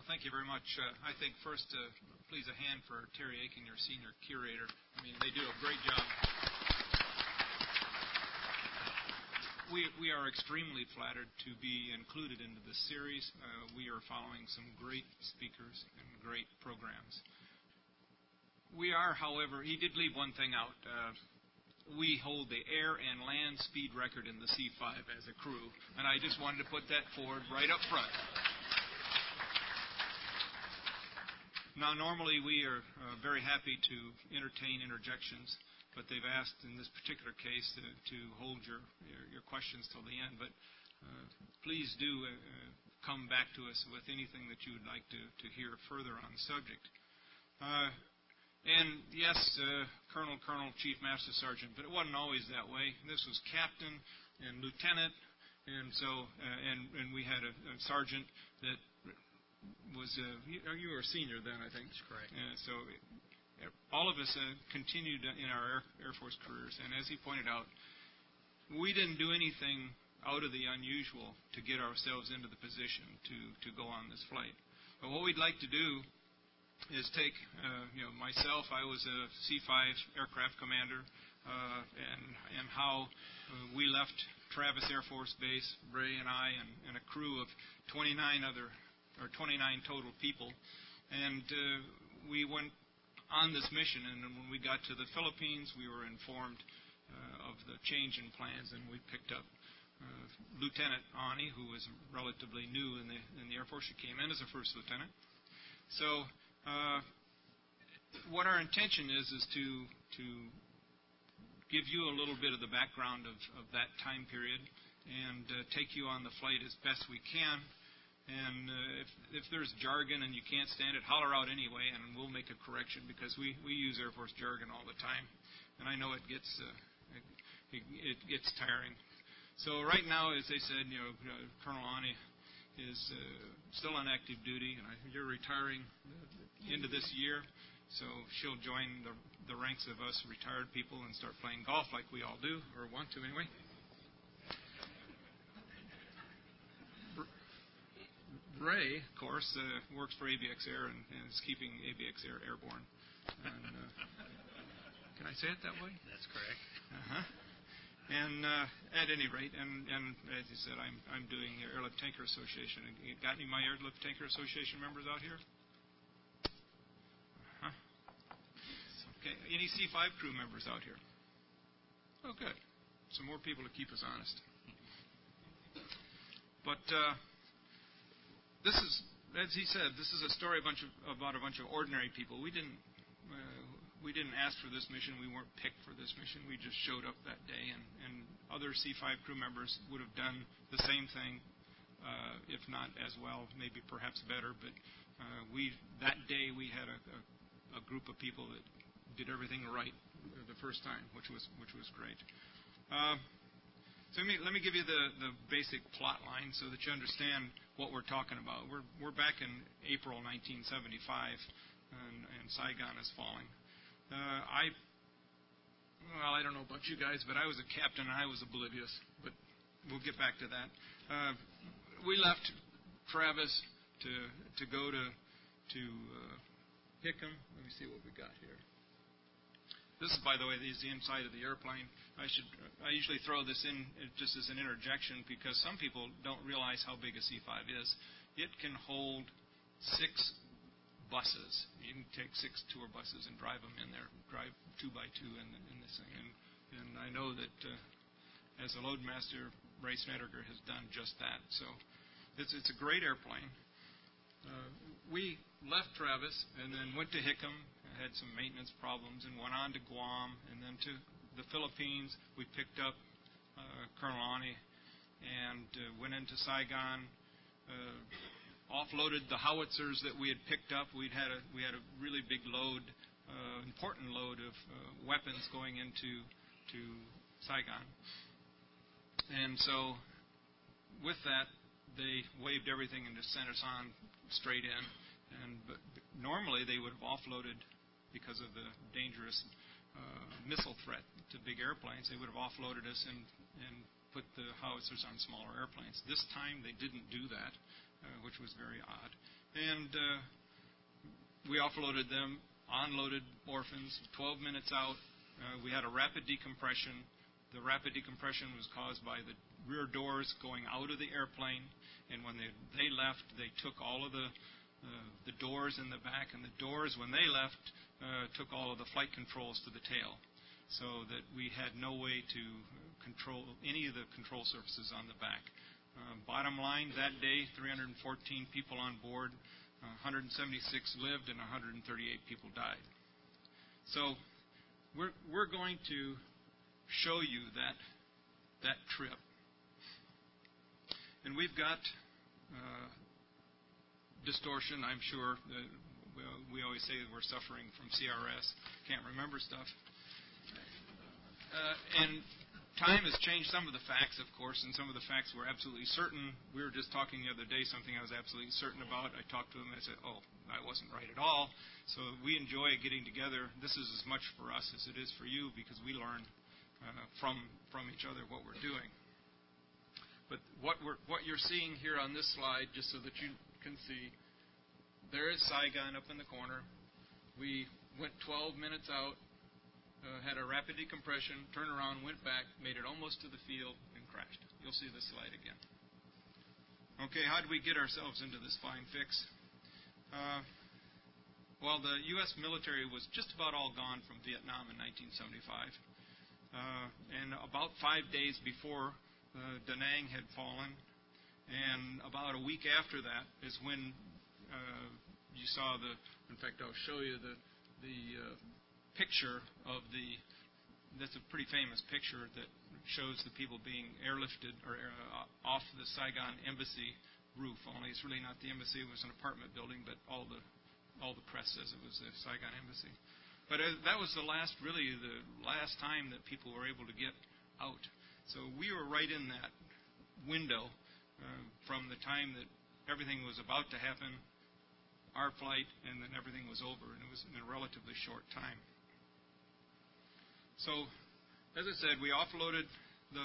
thank you very much. I think first, please a hand for Terry Aiken, your senior curator. I mean, they do a great job. We are extremely flattered to be included into this series. We are following some great speakers and great programs. We are, however, he did leave one thing out. We hold the air and land speed record in the C5 as a crew, and I just wanted to put that forward right up front. Now, normally we are very happy to entertain interjections, but they've asked in this particular case to hold your questions till the end. But please do come back to us with anything that you would like to hear further on the subject. And yes, Colonel, Chief Master Sergeant, but it wasn't always that way. This was Captain and Lieutenant, and so and we had a sergeant that was you were a senior then, I think. That's correct. So all of us continued in our Air Force careers, and as he pointed out, we didn't do anything out of the unusual to get ourselves into the position to go on this flight. But what we'd like to do is take, myself, I was a C-5 aircraft commander, and how we left Travis Air Force Base, Ray and I, and a crew of 29 total people, and we went on this mission, and when we got to the Philippines, we were informed of the change in plans, and we picked up Lieutenant Ani, who was relatively new in the Air Force. She came in as a first lieutenant. So what our intention is to give you a little bit of the background of that time period and take you on the flight as best we can. And if there's jargon and you can't stand it, holler out anyway, and we'll make a correction, because we use Air Force jargon all the time, and I know it gets tiring. So right now, as they said, Colonel Ani is still on active duty, and you're retiring into this year, so she'll join the ranks of us retired people and start playing golf like we all do, or want to anyway. Ray, of course, works for ABX Air and is keeping ABX Air airborne. And, can I say it that way? That's correct. And at any rate, and as you said, I'm doing the Airlift Tanker Association. You got any of my Airlift Tanker Association members out here? Okay. Any C5 crew members out here? Oh, good. Some more people to keep us honest. But this is, as he said, this is a story about a bunch of ordinary people. We didn't ask for this mission. We weren't picked for this mission. We just showed up that day, and other C5 crew members would have done the same thing, if not as well, maybe perhaps better. But that day we had a group of people that did everything right the first time, which was great. So let me give you the basic plot line so that you understand what we're talking about. We're back in April 1975, and Saigon is falling. I don't know about you guys, but I was a captain and I was oblivious. But we'll get back to that. We left Travis to go to Hickam. Let me see what we got here. This is, by the way, the inside of the airplane. I usually throw this in just as an interjection because some people don't realize how big a C-5 is. It can hold 6 buses. You can take 6 tour buses and drive them in there, drive 2x2 in this thing. And I know that as a loadmaster, Ray Snedeker has done just that. So it's a great airplane. We left Travis and then went to Hickam, had some maintenance problems, and went on to Guam and then to the Philippines. We picked up Colonel Ani and went into Saigon, offloaded the howitzers that we had picked up. We had a really big load, important load of weapons going into Saigon. And so with that, they waved everything and just sent us on straight in. But normally they would have offloaded, because of the dangerous missile threat to big airplanes, they would have offloaded us and put the howitzers on smaller airplanes. This time they didn't do that. which was very odd. And we offloaded them, unloaded orphans, 12 minutes out. We had a rapid decompression. The rapid decompression was caused by the rear doors going out of the airplane, and when they left, they took all of the doors in the back, and the doors, when they left, took all of the flight controls to the tail, so that we had no way to control any of the control surfaces on the back. Bottom line, that day, 314 people on board, 176 lived, and 138 people died. So we're going to show you that trip. And we've got distortion, I'm sure. We always say that we're suffering from CRS, can't remember stuff. And time has changed some of the facts, of course, and some of the facts were absolutely certain. We were just talking the other day, something I was absolutely certain about. I talked to them and I said, I wasn't right at all. So we enjoy getting together. This is as much for us as it is for you, because we learn from each other what we're doing. But what you're seeing here on this slide, just so that you can see, there is Saigon up in the corner. We went 12 minutes out, had a rapid decompression, turned around, went back, made it almost to the field, and crashed. You'll see this slide again. Okay, how did we get ourselves into this fine fix? Well, the U.S. military was just about all gone from Vietnam in 1975. And about 5 days before Da Nang had fallen, and about a week after that is when you saw in fact, I'll show you the picture of that's a pretty famous picture that shows the people being airlifted or off the Saigon embassy roof. Only it's really not the embassy; it was an apartment building, but all the press says it was the Saigon embassy. But that was the last time that people were able to get out. So we were right in that window from the time that everything was about to happen, our flight, and then everything was over, and it was in a relatively short time. So, as I said, we uploaded the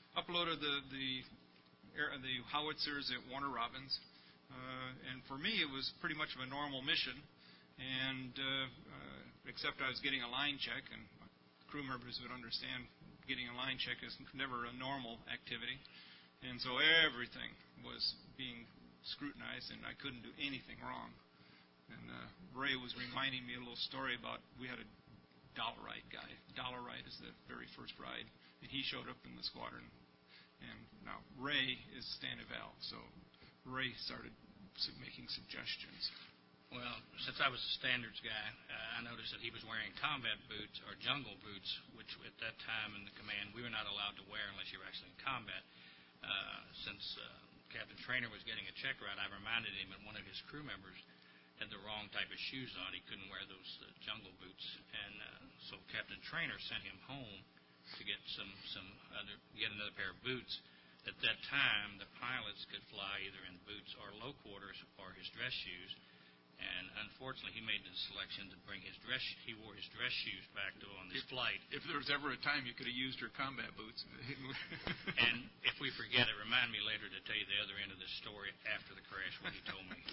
howitzers at Warner Robins, and for me it was pretty much of a normal mission, and except I was getting a line check, and crew members would understand getting a line check is never a normal activity, and so everything was being scrutinized, and I couldn't do anything wrong. And Ray was reminding me a little story about, we had a Dollarite guy. Dollarite is the very first ride, and he showed up in the squadron. And now Ray is Stanival, so Ray started making suggestions. Well, since I was a standards guy, I noticed that he was wearing combat boots or jungle boots, which at that time in the command we were not allowed to wear unless you were actually in combat. Since Captain Trainer was getting a check ride, I reminded him that one of his crew members had the wrong type of shoes on. He couldn't wear those jungle boots, and so Captain Trainer sent him home to get get another pair of boots. At that time, the pilots could fly either in boots or low quarters or his dress shoes. And unfortunately, he made the selection to bring he wore his dress shoes back on this flight. If there was ever a time you could have used your combat boots. And if we forget it, remind me later to tell you the other end of this story after the crash, what he told me.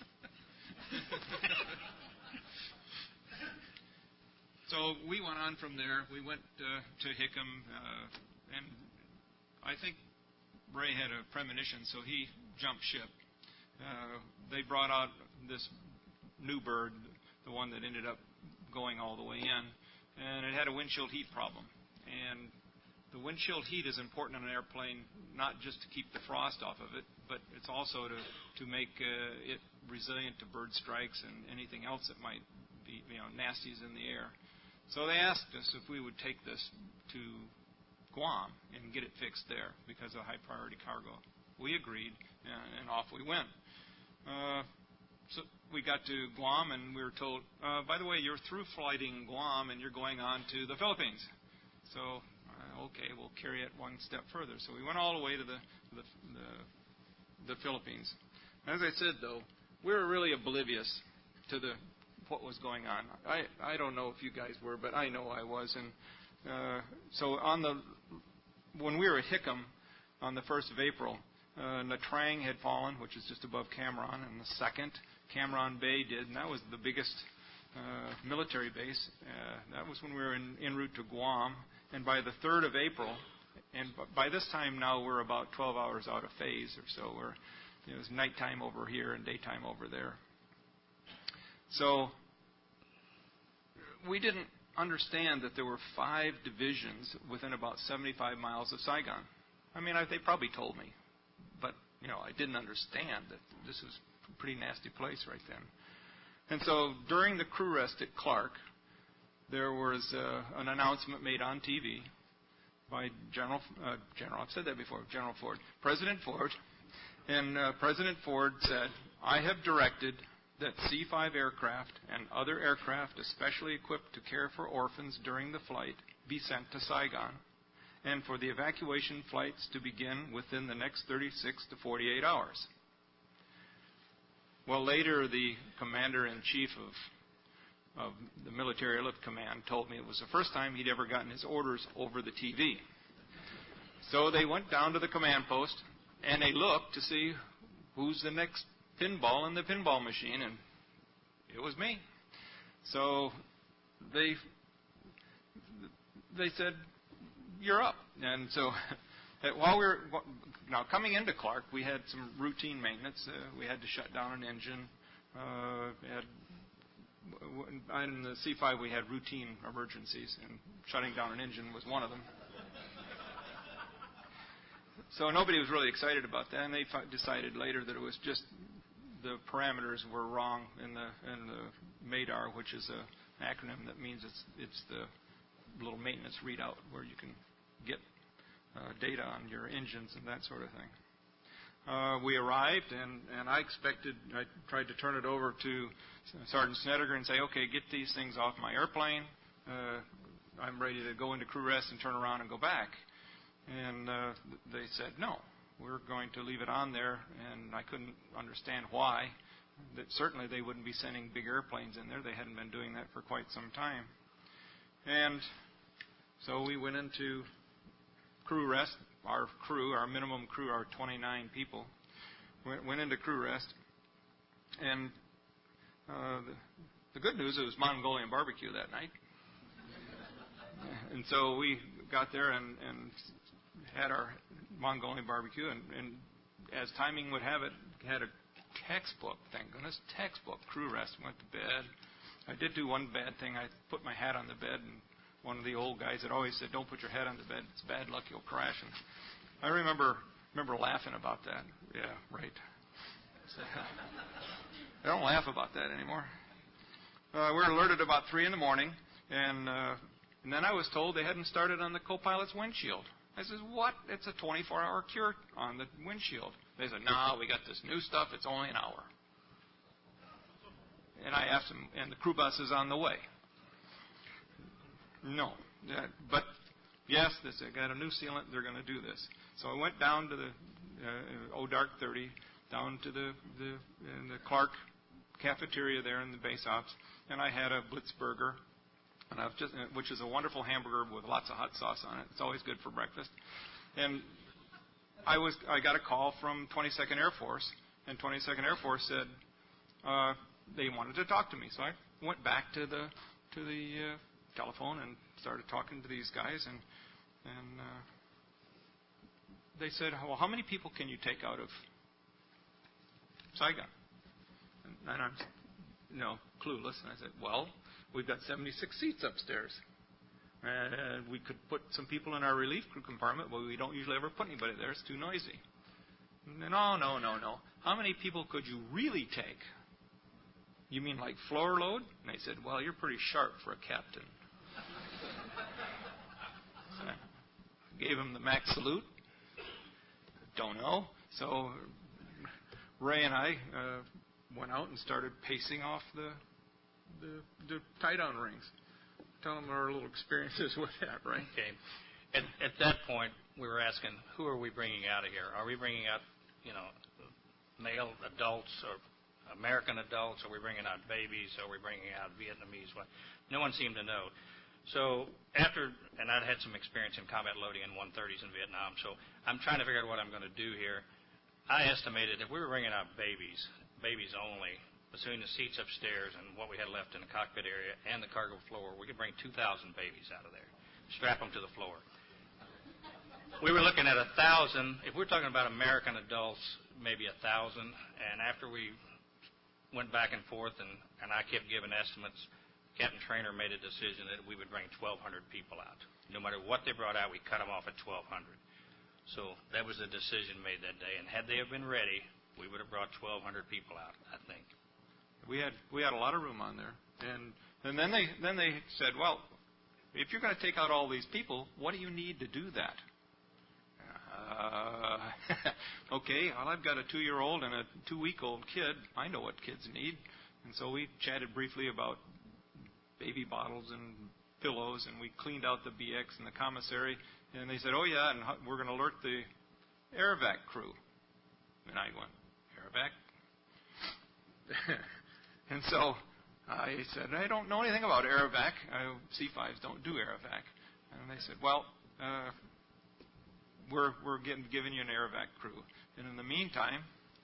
So we went on from there. We went to Hickam, and I think Ray had a premonition, so he jumped ship. They brought out this new bird, the one that ended up going all the way in, and it had a windshield heat problem. And the windshield heat is important on an airplane, not just to keep the frost off of it, but it's also to make it resilient to bird strikes and anything else that might be, nasties in the air. So they asked us if we would take this to Guam and get it fixed there because of high priority cargo. We agreed, and off we went. So we got to Guam, and we were told, by the way, you're through flighting Guam, and you're going on to the Philippines. So, okay, we'll carry it one step further. So we went all the way to the Philippines. As I said, though, we were really oblivious to what was going on. I don't know if you guys were, but I know I was. And so when we were at Hickam on the 1st of April, Nha Trang had fallen, which is just above Cam Ranh, and the second Cam Ranh Bay did, and that was the biggest military base. That was when we were en route to Guam, and by the 3rd of April, and by this time now we're about 12 hours out of phase or so. It was nighttime over here and daytime over there. So we didn't understand that there were 5 divisions within about 75 miles of Saigon. I mean, they probably told me, but I didn't understand that this was a pretty nasty place right then. And so during the crew rest at Clark, there was an announcement made on TV by I've said that before, General Ford, President Ford, and President Ford said, "I have directed that C-5 aircraft and other aircraft especially equipped to care for orphans during the flight be sent to Saigon, and for the evacuation flights to begin within the next 36 to 48 hours." Well, later the commander-in-chief of the Military Airlift Command told me it was the first time he'd ever gotten his orders over the TV. So they went down to the command post, and they looked to see who's the next pinball in the pinball machine, and it was me. So they said, "You're up." And so while we were now coming into Clark, we had some routine maintenance. We had to shut down an engine. In the C-5, we had routine emergencies, and shutting down an engine was one of them. So nobody was really excited about that, and they decided later that it was just the parameters were wrong in the MADAR, which is an acronym that means it's the little maintenance readout where you can get data on your engines and that sort of thing. We arrived, and I tried to turn it over to Sergeant Snedeker and say, "Okay, get these things off my airplane. I'm ready to go into crew rest and turn around and go back." And they said, "No, we're going to leave it on there," and I couldn't understand why. That certainly they wouldn't be sending big airplanes in there. They hadn't been doing that for quite some time. And so we went into crew rest. Our minimum crew, our 29 people, went into crew rest. And the good news, it was Mongolian barbecue that night. And so we got there and had our Mongolian barbecue, and as timing would have it, had a textbook, thank goodness, textbook crew rest. Went to bed. I did do one bad thing. I put my hat on the bed, and one of the old guys had always said, "Don't put your head on the bed. It's bad luck. You'll crash." And I remember laughing about that. Yeah, right. I don't laugh about that anymore. We were alerted about 3 in the morning, and then I was told they hadn't started on the co-pilot's windshield. I said, "What? It's a 24-hour cure on the windshield." They said, "No, we got this new stuff. It's only an hour." And I asked them, "And the crew bus is on the way?" No. But yes, they said, "Got a new sealant. They're going to do this." So I went down to the ODARC 30, down to the Clark cafeteria there in the base ops, and I had a Blitzburger, and which is a wonderful hamburger with lots of hot sauce on it. It's always good for breakfast. And I got a call from 22nd Air Force, and 22nd Air Force said they wanted to talk to me. So I went back to the telephone and started talking to these guys, and they said, "Well, how many people can you take out of Saigon?" And I'm clueless. And I said, "Well, we've got 76 seats upstairs. And we could put some people in our relief crew compartment, but we don't usually ever put anybody there. It's too noisy." No. How many people could you really take? You mean like floor load? And they said, "Well, you're pretty sharp for a captain." So I gave him the max salute. Don't know. So Ray and I went out and started pacing off the tie-down rings. Tell them our little experiences with that, right? Okay. At that point, we were asking, who are we bringing out of here? Are we bringing out, male adults or American adults? Are we bringing out babies? Are we bringing out Vietnamese? No one seemed to know. So and I'd had some experience in combat loading in 130s in Vietnam, so I'm trying to figure out what I'm going to do here. I estimated if we were bringing out babies only, between the seats upstairs and what we had left in the cockpit area and the cargo floor, we could bring 2,000 babies out of there, strap them to the floor. We were looking at 1,000. If we're talking about American adults, maybe 1,000. And after we went back and forth and I kept giving estimates, Captain Trainer made a decision that we would bring 1,200 people out. No matter what they brought out, we cut them off at 1,200. So that was the decision made that day. And had they have been ready, we would have brought 1,200 people out, I think. We had a lot of room on there. And then they said, well, if you're going to take out all these people, what do you need to do that? Okay, well, I've got a 2-year-old and a 2-week-old kid. I know what kids need. And so we chatted briefly about baby bottles and pillows, and we cleaned out the BX and the commissary. And they said, oh, yeah, and we're going to alert the Aerovac crew. And I went, Aerovac? And so I said, I don't know anything about Aerovac. C5s don't do Aerovac. And they said, well, we're giving you an Aerovac crew. And in the meantime,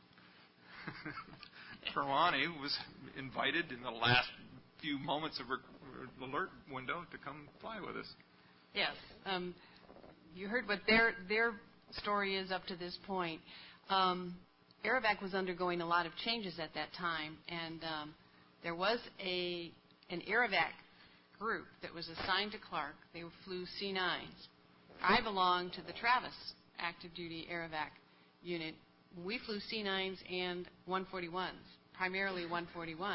Perwani was invited in the last few moments of her alert window to come fly with us. Yes. You heard what their story is up to this point. Aerovac was undergoing a lot of changes at that time, and there was an Aerovac group that was assigned to Clark. They flew C9s. I belonged to the Travis active duty Aerovac unit. We flew C9s and 141s, primarily 141s.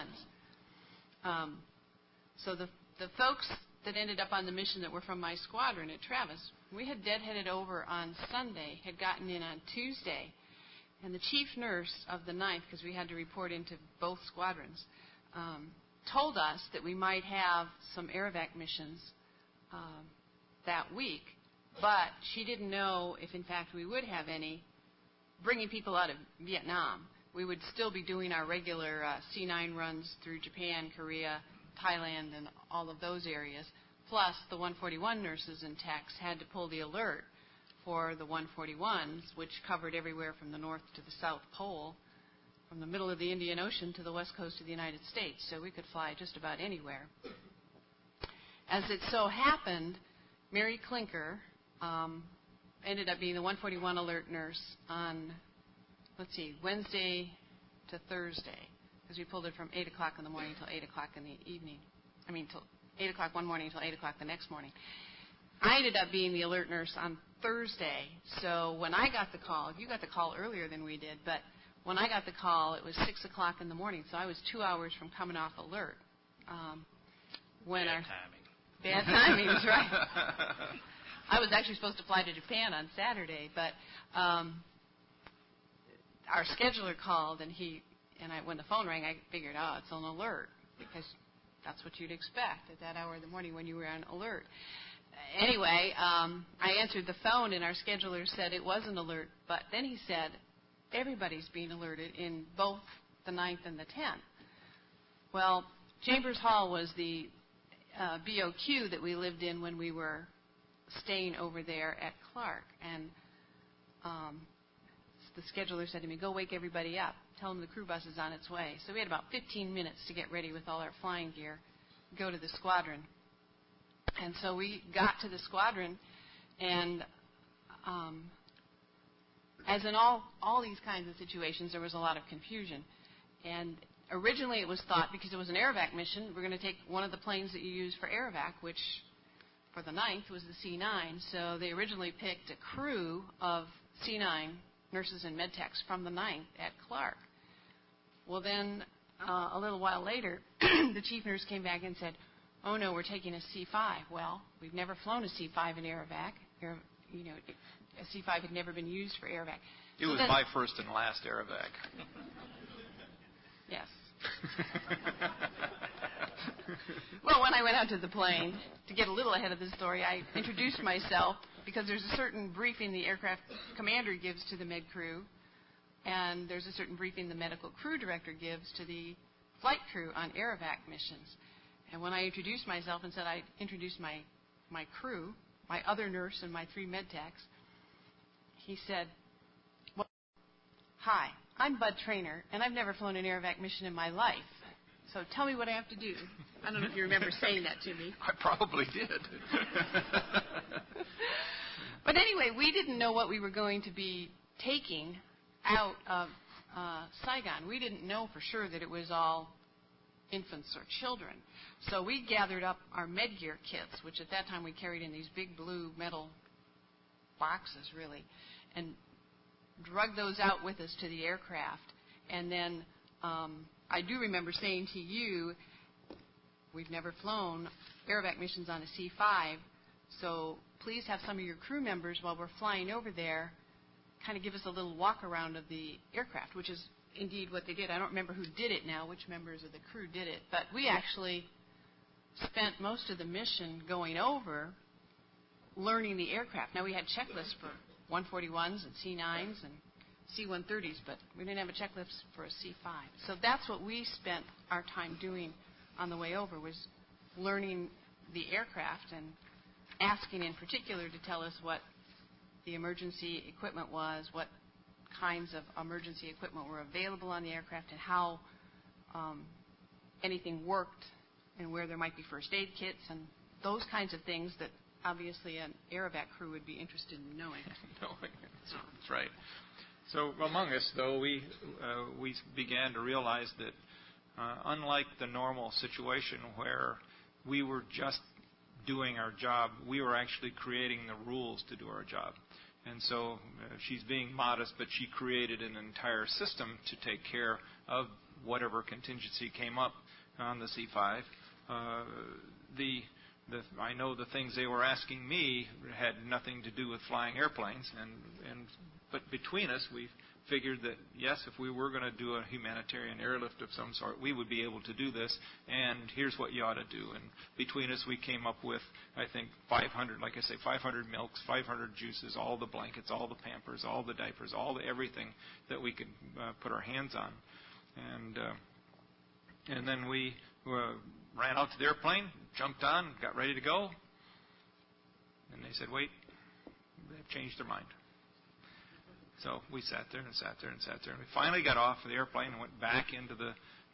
So the folks that ended up on the mission that were from my squadron at Travis, we had deadheaded over on Sunday, had gotten in on Tuesday, and the chief nurse of the 9th, because we had to report into both squadrons, told us that we might have some Aerovac missions that week, but she didn't know if, in fact, we would have any bringing people out of Vietnam. We would still be doing our regular C9 runs through Japan, Korea, Thailand, and all of those areas. Plus, the 141 nurses and techs had to pull the alert for the 141s, which covered everywhere from the North to the South Pole, from the middle of the Indian Ocean to the west coast of the United States. So we could fly just about anywhere. As it so happened, Mary Klinker ended up being the 141 alert nurse on, Wednesday to Thursday, because we pulled it from 8 o'clock in the morning till 8 o'clock in the evening. Till 8 o'clock one morning till 8 o'clock the next morning. I ended up being the alert nurse on Thursday, so when I got the call, you got the call earlier than we did, but when I got the call, it was 6 o'clock in the morning, so I was 2 hours from coming off alert. Bad timing. Bad timing, that's right. I was actually supposed to fly to Japan on Saturday, but our scheduler called, and when the phone rang, I figured, it's an alert, because that's what you'd expect at that hour of the morning when you were on alert. Anyway, I answered the phone, and our scheduler said it was an alert, but then he said, everybody's being alerted in both the 9th and the 10th. Well, Chambers Hall was the BOQ that we lived in when we were staying over there at Clark, and the scheduler said to me, go wake everybody up. Tell them the crew bus is on its way. So we had about 15 minutes to get ready with all our flying gear, go to the squadron. And so we got to the squadron, and as in all these kinds of situations, there was a lot of confusion. And originally it was thought, because it was an Aerovac mission, we're going to take one of the planes that you use for Aerovac, which for the 9th was the C9. So they originally picked a crew of C9 nurses and med techs from the 9th at Clark. Well, then a little while later, the chief nurse came back and said, oh, no, we're taking a C5. Well, we've never flown a C5 in Aerovac. A C5 had never been used for Aerovac. It was my first and last Aerovac. Yes. Well, when I went out to the plane, to get a little ahead of the story, I introduced myself, because there's a certain briefing the aircraft commander gives to the med crew, and there's a certain briefing the medical crew director gives to the flight crew on Aerovac missions. And when I introduced myself and said I introduced my crew, my other nurse and my 3 med techs, he said, well, Hi, I'm Bud Trainer, and I've never flown an AirVac mission in my life. So tell me what I have to do. I don't know if you remember saying that to me. I probably did. But anyway, we didn't know what we were going to be taking out of Saigon. We didn't know for sure that it was all infants or children. So we gathered up our MedGear kits, which at that time we carried in these big blue metal boxes, really, and drug those out with us to the aircraft. And then I do remember saying to you, we've never flown AirVac missions on a C-5, so please have some of your crew members, while we're flying over there, kind of give us a little walk around of the aircraft, which is indeed what they did. I don't remember who did it now, which members of the crew did it, but we actually spent most of the mission going over learning the aircraft. Now, we had checklists for 141s and C-9s and C-130s, but we didn't have a checklist for a C-5. So that's what we spent our time doing on the way over, was learning the aircraft and asking in particular to tell us what the emergency equipment was, what kinds of emergency equipment were available on the aircraft, and how anything worked, and where there might be first aid kits and those kinds of things that obviously an AirVac crew would be interested in knowing. That's right. So among us, though, we began to realize that unlike the normal situation where we were just doing our job, we were actually creating the rules to do our job. And so she's being modest, but she created an entire system to take care of whatever contingency came up on the C-5. I know the things they were asking me had nothing to do with flying airplanes, but between us, we figured that, yes, if we were going to do a humanitarian airlift of some sort, we would be able to do this, and here's what you ought to do. And between us, we came up with, I think, 500, like I say, 500 milks, 500 juices, all the blankets, all the Pampers, all the diapers, everything that we could put our hands on. And then we ran out to the airplane, jumped on, got ready to go, and they said, wait, they've changed their mind. So we sat there and sat there and sat there, and we finally got off of the airplane and went back into the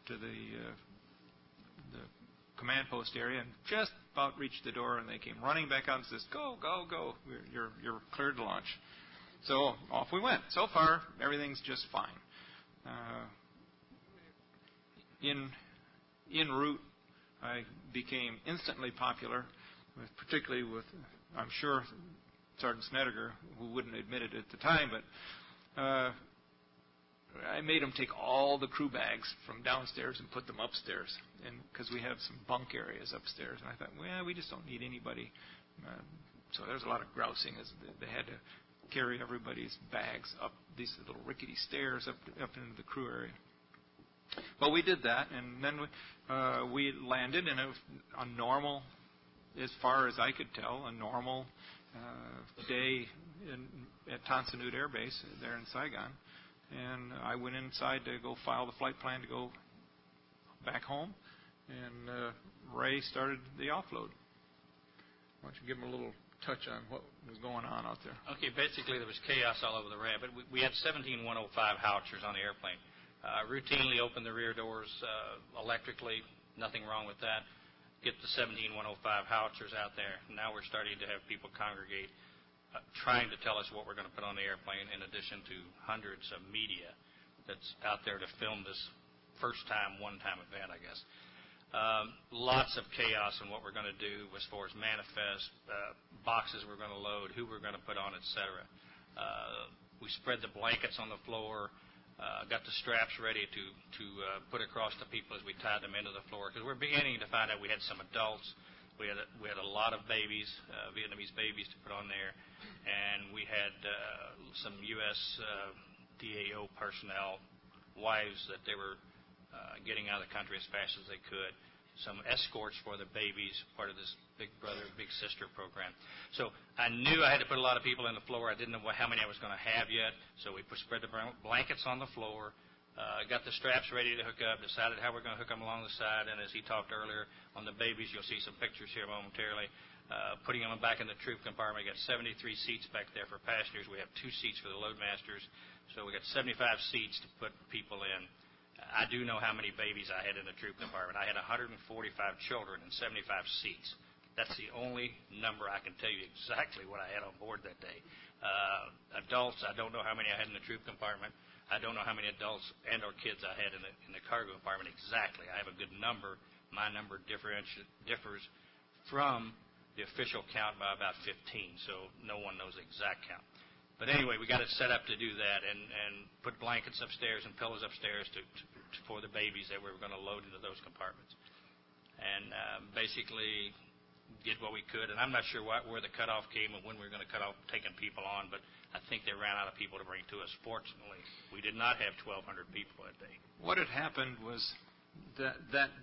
command post area, and just about reached the door, and they came running back out and says, "Go, go, go! You're cleared to launch." So off we went. So far, everything's just fine. En route, I became instantly popular, particularly with, I'm sure, Sergeant Snedeker, who wouldn't admit it at the time, but I made him take all the crew bags from downstairs and put them upstairs, and because we have some bunk areas upstairs. And I thought, well, we just don't need anybody. So there was a lot of grousing as they had to carry everybody's bags up these little rickety stairs up into the crew area. But we did that, and then we landed in a normal, as far as I could tell, a normal day at Tan Son Nhut Air Base there in Saigon. And I went inside to go file the flight plan to go back home, and Ray started the offload. Why don't you give him a little touch on what was going on out there? Okay, basically there was chaos all over the RAB, but we had 17 105 howitzers on the airplane. Routinely opened the rear doors electrically, nothing wrong with that. Get the 17 105 howitzers out there. Now we're starting to have people congregate, trying to tell us what we're going to put on the airplane, in addition to hundreds of media that's out there to film this first-time, one-time event, I guess. Lots of chaos in what we're going to do as far as manifest, boxes we're going to load, who we're going to put on, etc. We spread the blankets on the floor, got the straps ready to put across the people as we tied them into the floor, because we're beginning to find out we had some adults. We had a lot of babies, Vietnamese babies to put on there, and we had some U.S. DAO personnel, wives that they were getting out of the country as fast as they could. Some escorts for the babies, part of this Big Brother, Big Sister program. So I knew I had to put a lot of people on the floor. I didn't know how many I was going to have yet. So we spread the blankets on the floor. Got the straps ready to hook up, decided how we're going to hook them along the side, and as he talked earlier on the babies, you'll see some pictures here momentarily. Putting them back in the troop compartment. We got 73 seats back there for passengers. We have 2 seats for the loadmasters, so we got 75 seats to put people in. I do know how many babies I had in the troop compartment. I had 145 children and 75 seats. That's the only number I can tell you exactly what I had on board that day. Adults, I don't know how many I had in the troop compartment. I don't know how many adults and or kids I had in the cargo compartment exactly. I have a good number. My number differs from the official count by about 15, so no one knows the exact count. But anyway, we got it set up to do that and put blankets upstairs and pillows upstairs for the babies that we were going to load into those compartments. And basically did what we could. And I'm not sure where the cutoff came and when we were going to cut off taking people on, but I think they ran out of people to bring to us. Fortunately, we did not have 1,200 people that day. What had happened was that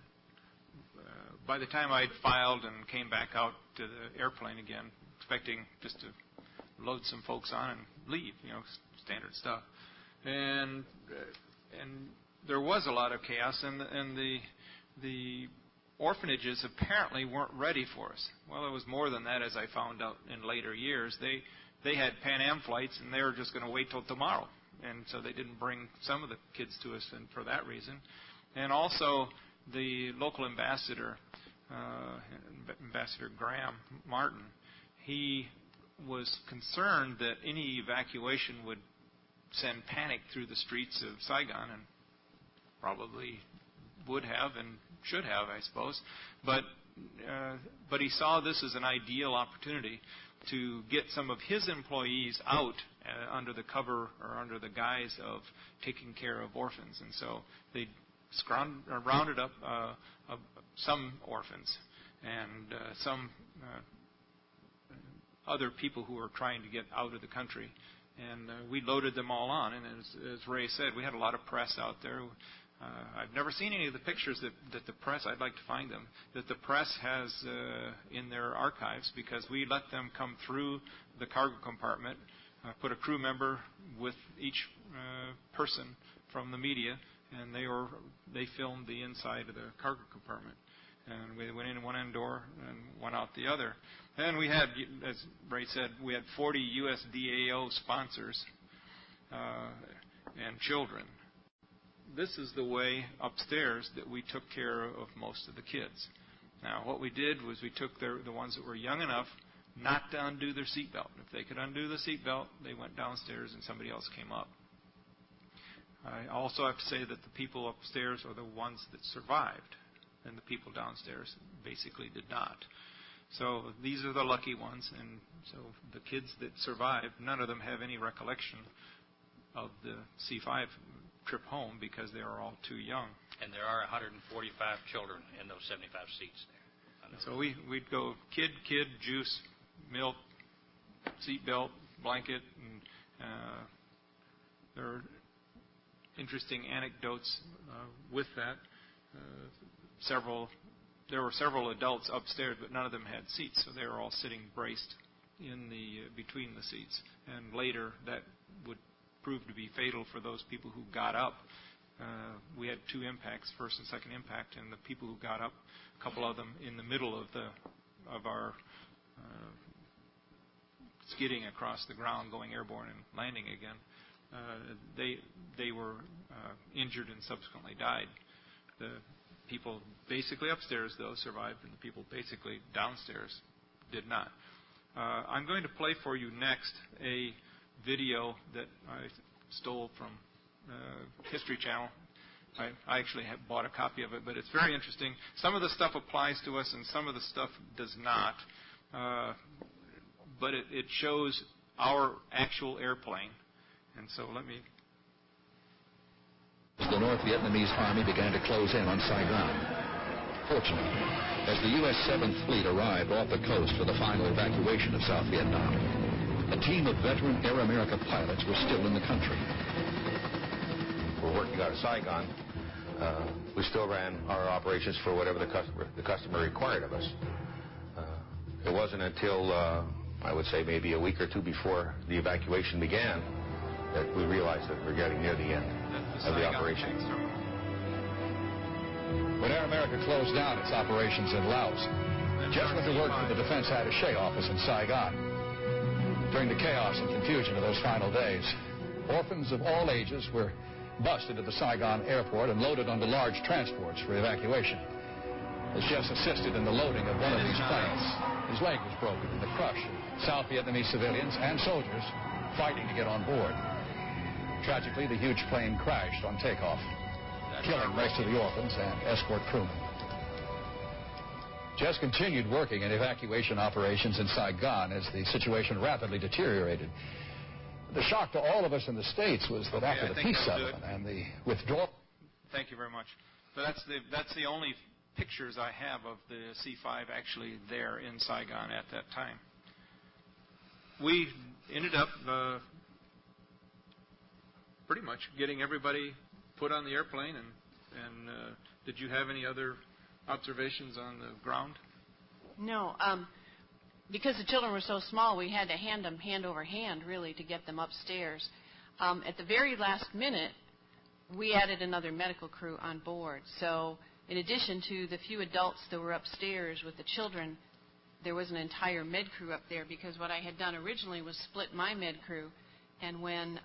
by the time I'd filed and came back out to the airplane again, expecting just to load some folks on and leave, standard stuff, and there was a lot of chaos, and the orphanages apparently weren't ready for us. Well, it was more than that, as I found out in later years. They had Pan Am flights, and they were just going to wait till tomorrow, and so they didn't bring some of the kids to us for that reason. And also, the local ambassador, Ambassador Graham Martin, he was concerned that any evacuation would send panic through the streets of Saigon, and probably would have and should have, I suppose. But he saw this as an ideal opportunity to get some of his employees out under the cover or under the guise of taking care of orphans. And so they rounded up some orphans and some other people who were trying to get out of the country. And we loaded them all on. And as Ray said, we had a lot of press out there. I've never seen any of the pictures that the press, I'd like to find them, that the press has in their archives, because we let them come through the cargo compartment, put a crew member with each person from the media, and they filmed the inside of the cargo compartment. And we went in one end door and went out the other. And we had, as Ray said, we had 40 USDAO sponsors and children. This is the way upstairs that we took care of most of the kids. Now, what we did was we took the ones that were young enough not to undo their seatbelt. If they could undo the seatbelt, they went downstairs and somebody else came up. I also have to say that the people upstairs are the ones that survived, and the people downstairs basically did not. So these are the lucky ones, and so the kids that survived, none of them have any recollection of the C-5 trip home because they are all too young. And there are 145 children in those 75 seats there. So we'd go kid, juice, milk, seatbelt, blanket, and there are interesting anecdotes with that. There were several adults upstairs, but none of them had seats, so they were all sitting braced in between the seats. And later, that would prove to be fatal for those people who got up. We had 2 impacts, first and second impact, and the people who got up, a couple of them in the middle of our skidding across the ground, going airborne and landing again, they were injured and subsequently died. The people basically upstairs, though, survived, and the people basically downstairs did not. I'm going to play for you next a video that I stole from History Channel. I actually have bought a copy of it, but it's very interesting. Some of the stuff applies to us, and some of the stuff does not. But it shows our actual airplane. And so let me... The North Vietnamese Army began to close in on Saigon. Fortunately, as the U.S. 7th Fleet arrived off the coast for the final evacuation of South Vietnam, a team of veteran Air America pilots were still in the country. We're working out of Saigon. We still ran our operations for whatever the customer required of us. It wasn't until, I would say, maybe a week or 2 before the evacuation began that we realized that we're getting near the end. of the operation. When Air America closed down its operations in Laos, Jess went to work for the Defense Attaché office in Saigon. During the chaos and confusion of those final days, orphans of all ages were bussed into the Saigon airport and loaded onto large transports for evacuation. As Jess assisted in the loading of one of these planes, his leg was broken in the crush of South Vietnamese civilians and soldiers fighting to get on board. Tragically, the huge plane crashed on takeoff, killing most of the orphans and escort crewmen. Jess continued working in evacuation operations in Saigon as the situation rapidly deteriorated. The shock to all of us in the States was that after the peace settlement and the withdrawal... Thank you very much. So that's the only pictures I have of the C-5 actually there in Saigon at that time. We ended up pretty much getting everybody put on the airplane, and did you have any other observations on the ground? No. Because the children were so small, we had to hand them hand over hand, really, to get them upstairs. At the very last minute, we added another medical crew on board. So in addition to the few adults that were upstairs with the children, there was an entire med crew up there, because what I had done originally was split my med crew, and when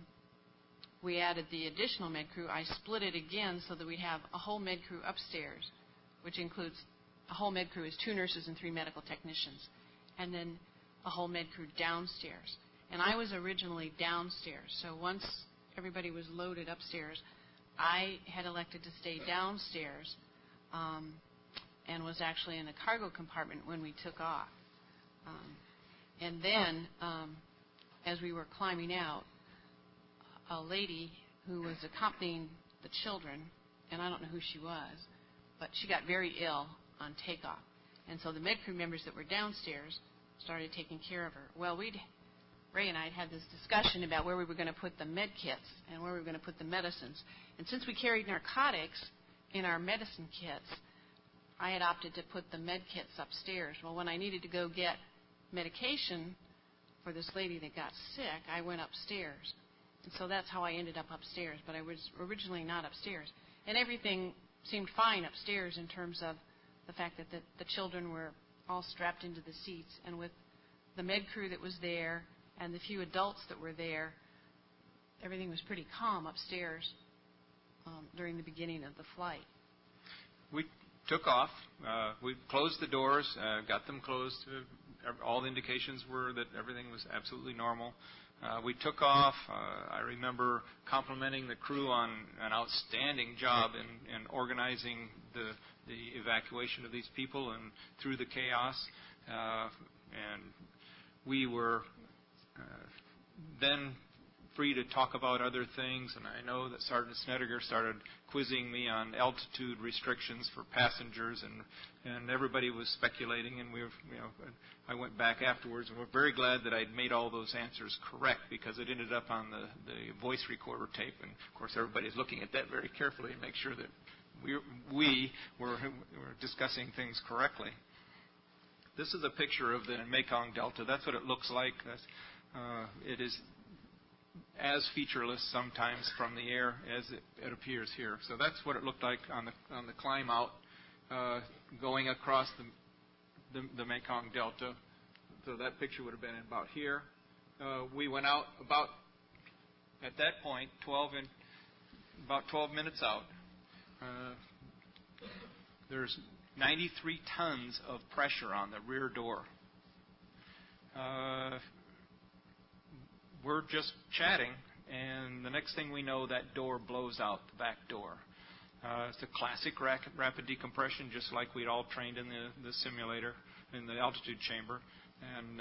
we added the additional med crew, I split it again so that we'd have a whole med crew upstairs, which includes a whole med crew is 2 nurses and 3 medical technicians, and then a whole med crew downstairs. And I was originally downstairs, so once everybody was loaded upstairs, I had elected to stay downstairs and was actually in the cargo compartment when we took off. And then, as we were climbing out, a lady who was accompanying the children, and I don't know who she was, but she got very ill on takeoff. And so the med crew members that were downstairs started taking care of her. Well, Ray and I had this discussion about where we were going to put the med kits and where we were going to put the medicines. And since we carried narcotics in our medicine kits, I had opted to put the med kits upstairs. Well, when I needed to go get medication for this lady that got sick, I went upstairs. And so that's how I ended up upstairs, but I was originally not upstairs. And everything seemed fine upstairs in terms of the fact that the children were all strapped into the seats. And with the med crew that was there and the few adults that were there, everything was pretty calm upstairs during the beginning of the flight. We took off. We closed the doors, got them closed. All the indications were that everything was absolutely normal. We took off. I remember complimenting the crew on an outstanding job in organizing the evacuation of these people and through the chaos. And we were then free to talk about other things, and I know that Sergeant Snediger started quizzing me on altitude restrictions for passengers, and everybody was speculating, and I went back afterwards, and we're very glad that I'd made all those answers correct, because it ended up on the voice recorder tape, and of course everybody's looking at that very carefully to make sure that we were discussing things correctly. This is a picture of the Mekong Delta. That's what it looks like. It is as featureless sometimes from the air as it appears here. So that's what it looked like on the climb out, going across the Mekong Delta. So that picture would have been about here. We went out about, at that point, about 12 minutes out. There's 93 tons of pressure on the rear door. We're just chatting, and the next thing we know, that door blows out, the back door. It's a classic rapid decompression, just like we'd all trained in the simulator, in the altitude chamber. And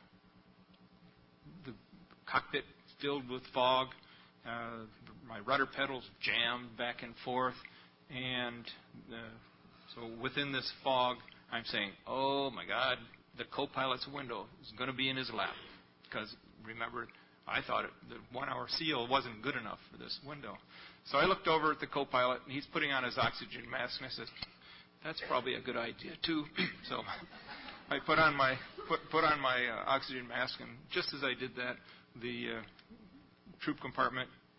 the cockpit filled with fog. My rudder pedals jammed back and forth. And so within this fog, I'm saying, oh, my God, the co-pilot's window is going to be in his lap. Because, remember, I thought the 1-hour seal wasn't good enough for this window. So I looked over at the co-pilot, and he's putting on his oxygen mask, and I said, that's probably a good idea, too. So I put on my oxygen mask, and just as I did that, the troop compartment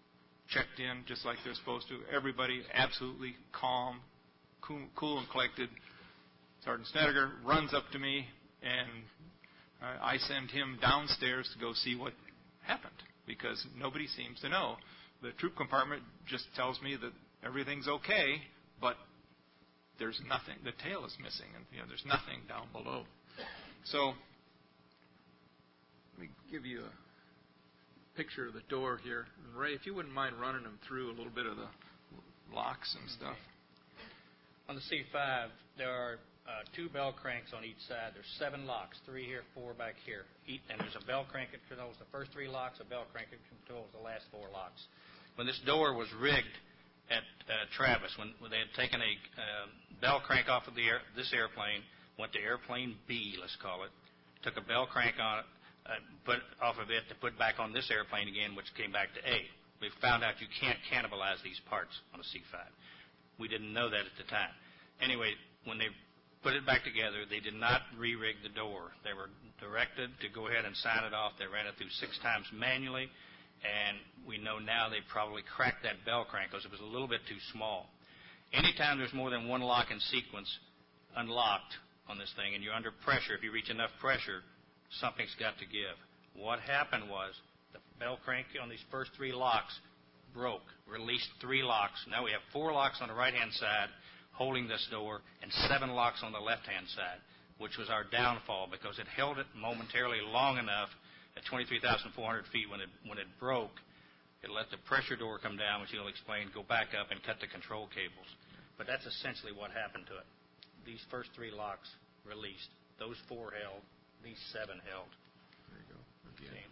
checked in just like they're supposed to. Everybody absolutely calm, cool and collected. Sergeant Snedeker runs up to me, and I send him downstairs to go see what happened, because nobody seems to know. The troop compartment just tells me that everything's okay, but there's nothing. The tail is missing, and there's nothing down below. So let me give you a picture of the door here. And Ray, if you wouldn't mind running them through a little bit of the locks and stuff. On the C5, there are 2 bell cranks on each side. There's 7 locks, 3 here, 4 back here. And there's a bell crank that controls the first 3 locks, a bell crank that controls the last 4 locks. When this door was rigged at Travis, when they had taken a bell crank off of this airplane, went to airplane B, let's call it, took a bell crank on it, put off of it to put back on this airplane again, which came back to A. We found out you can't cannibalize these parts on a C5. We didn't know that at the time. Anyway, when they put it back together, they did not re-rig the door. They were directed to go ahead and sign it off. They ran it through 6 times manually, and we know now they probably cracked that bell crank because it was a little bit too small. Anytime there's more than 1 lock in sequence unlocked on this thing, and you're under pressure, if you reach enough pressure, something's got to give. What happened was the bell crank on these first 3 locks broke, released 3 locks. Now we have 4 locks on the right-hand side holding this door and 7 locks on the left-hand side, which was our downfall because it held it momentarily long enough at 23,400 feet when it broke. It let the pressure door come down, which he'll explain, go back up and cut the control cables. But that's essentially what happened to it. These first 3 locks released. Those 4 held. These 7 held. There you go. Again.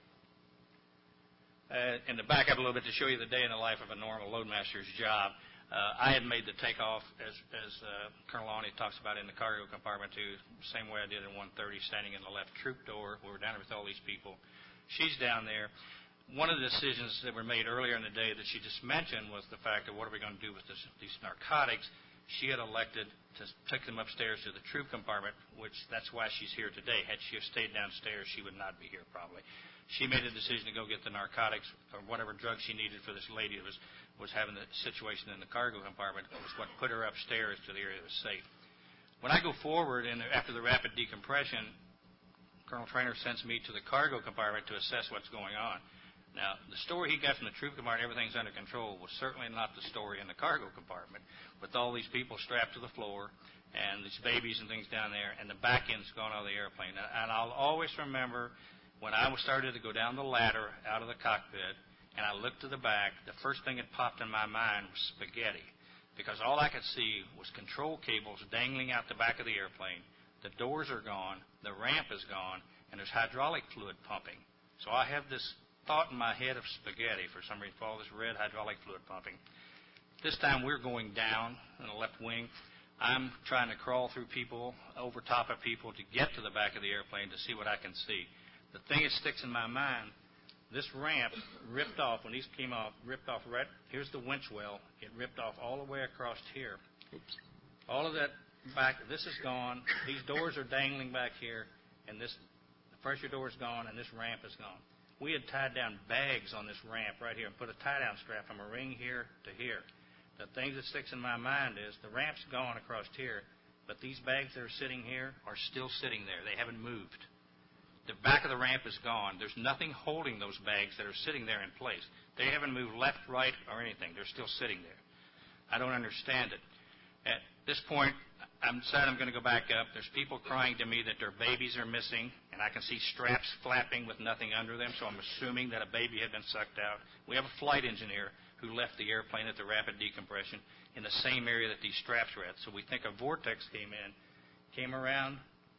And to back up a little bit to show you the day in the life of a normal loadmaster's job, I had made the takeoff, as Colonel Lonnie talks about in the cargo compartment, too, same way I did in 130, standing in the left troop door. We were down there with all these people. She's down there. One of the decisions that were made earlier in the day that she just mentioned was the fact of what are we going to do with these narcotics. She had elected to take them upstairs to the troop compartment, which that's why she's here today. Had she have stayed downstairs, she would not be here probably. She made a decision to go get the narcotics or whatever drugs she needed for this lady that was having the situation in the cargo compartment. It was what put her upstairs to the area that was safe. When I go forward and after the rapid decompression, Colonel Trainer sends me to the cargo compartment to assess what's going on. Now, the story he got from the troop compartment, everything's under control, was certainly not the story in the cargo compartment with all these people strapped to the floor and these babies and things down there, and the back end's gone out of the airplane. And I'll always remember when I started to go down the ladder out of the cockpit and I looked to the back, the first thing that popped in my mind was spaghetti, because all I could see was control cables dangling out the back of the airplane. The doors are gone, the ramp is gone, and there's hydraulic fluid pumping. So I have this thought in my head of spaghetti for some reason, for all this red hydraulic fluid pumping. This time we're going down in the left wing. I'm trying to crawl through people, over top of people to get to the back of the airplane to see what I can see. The thing that sticks in my mind, this ramp ripped off, when these came off, ripped off right, here's the winch well. It ripped off all the way across here. Oops. All of that back, this is gone. These doors are dangling back here, and the pressure door is gone, and this ramp is gone. We had tied down bags on this ramp right here and put a tie-down strap from a ring here to here. The thing that sticks in my mind is the ramp's gone across here, but these bags that are sitting here are still sitting there. They haven't moved. The back of the ramp is gone. There's nothing holding those bags that are sitting there in place. They haven't moved left, right, or anything. They're still sitting there. I don't understand it. At this point, I'm deciding I'm going to go back up. There's people crying to me that their babies are missing, and I can see straps flapping with nothing under them, so I'm assuming that a baby had been sucked out. We have a flight engineer who left the airplane at the rapid decompression in the same area that these straps were at. So we think a vortex came in, came around,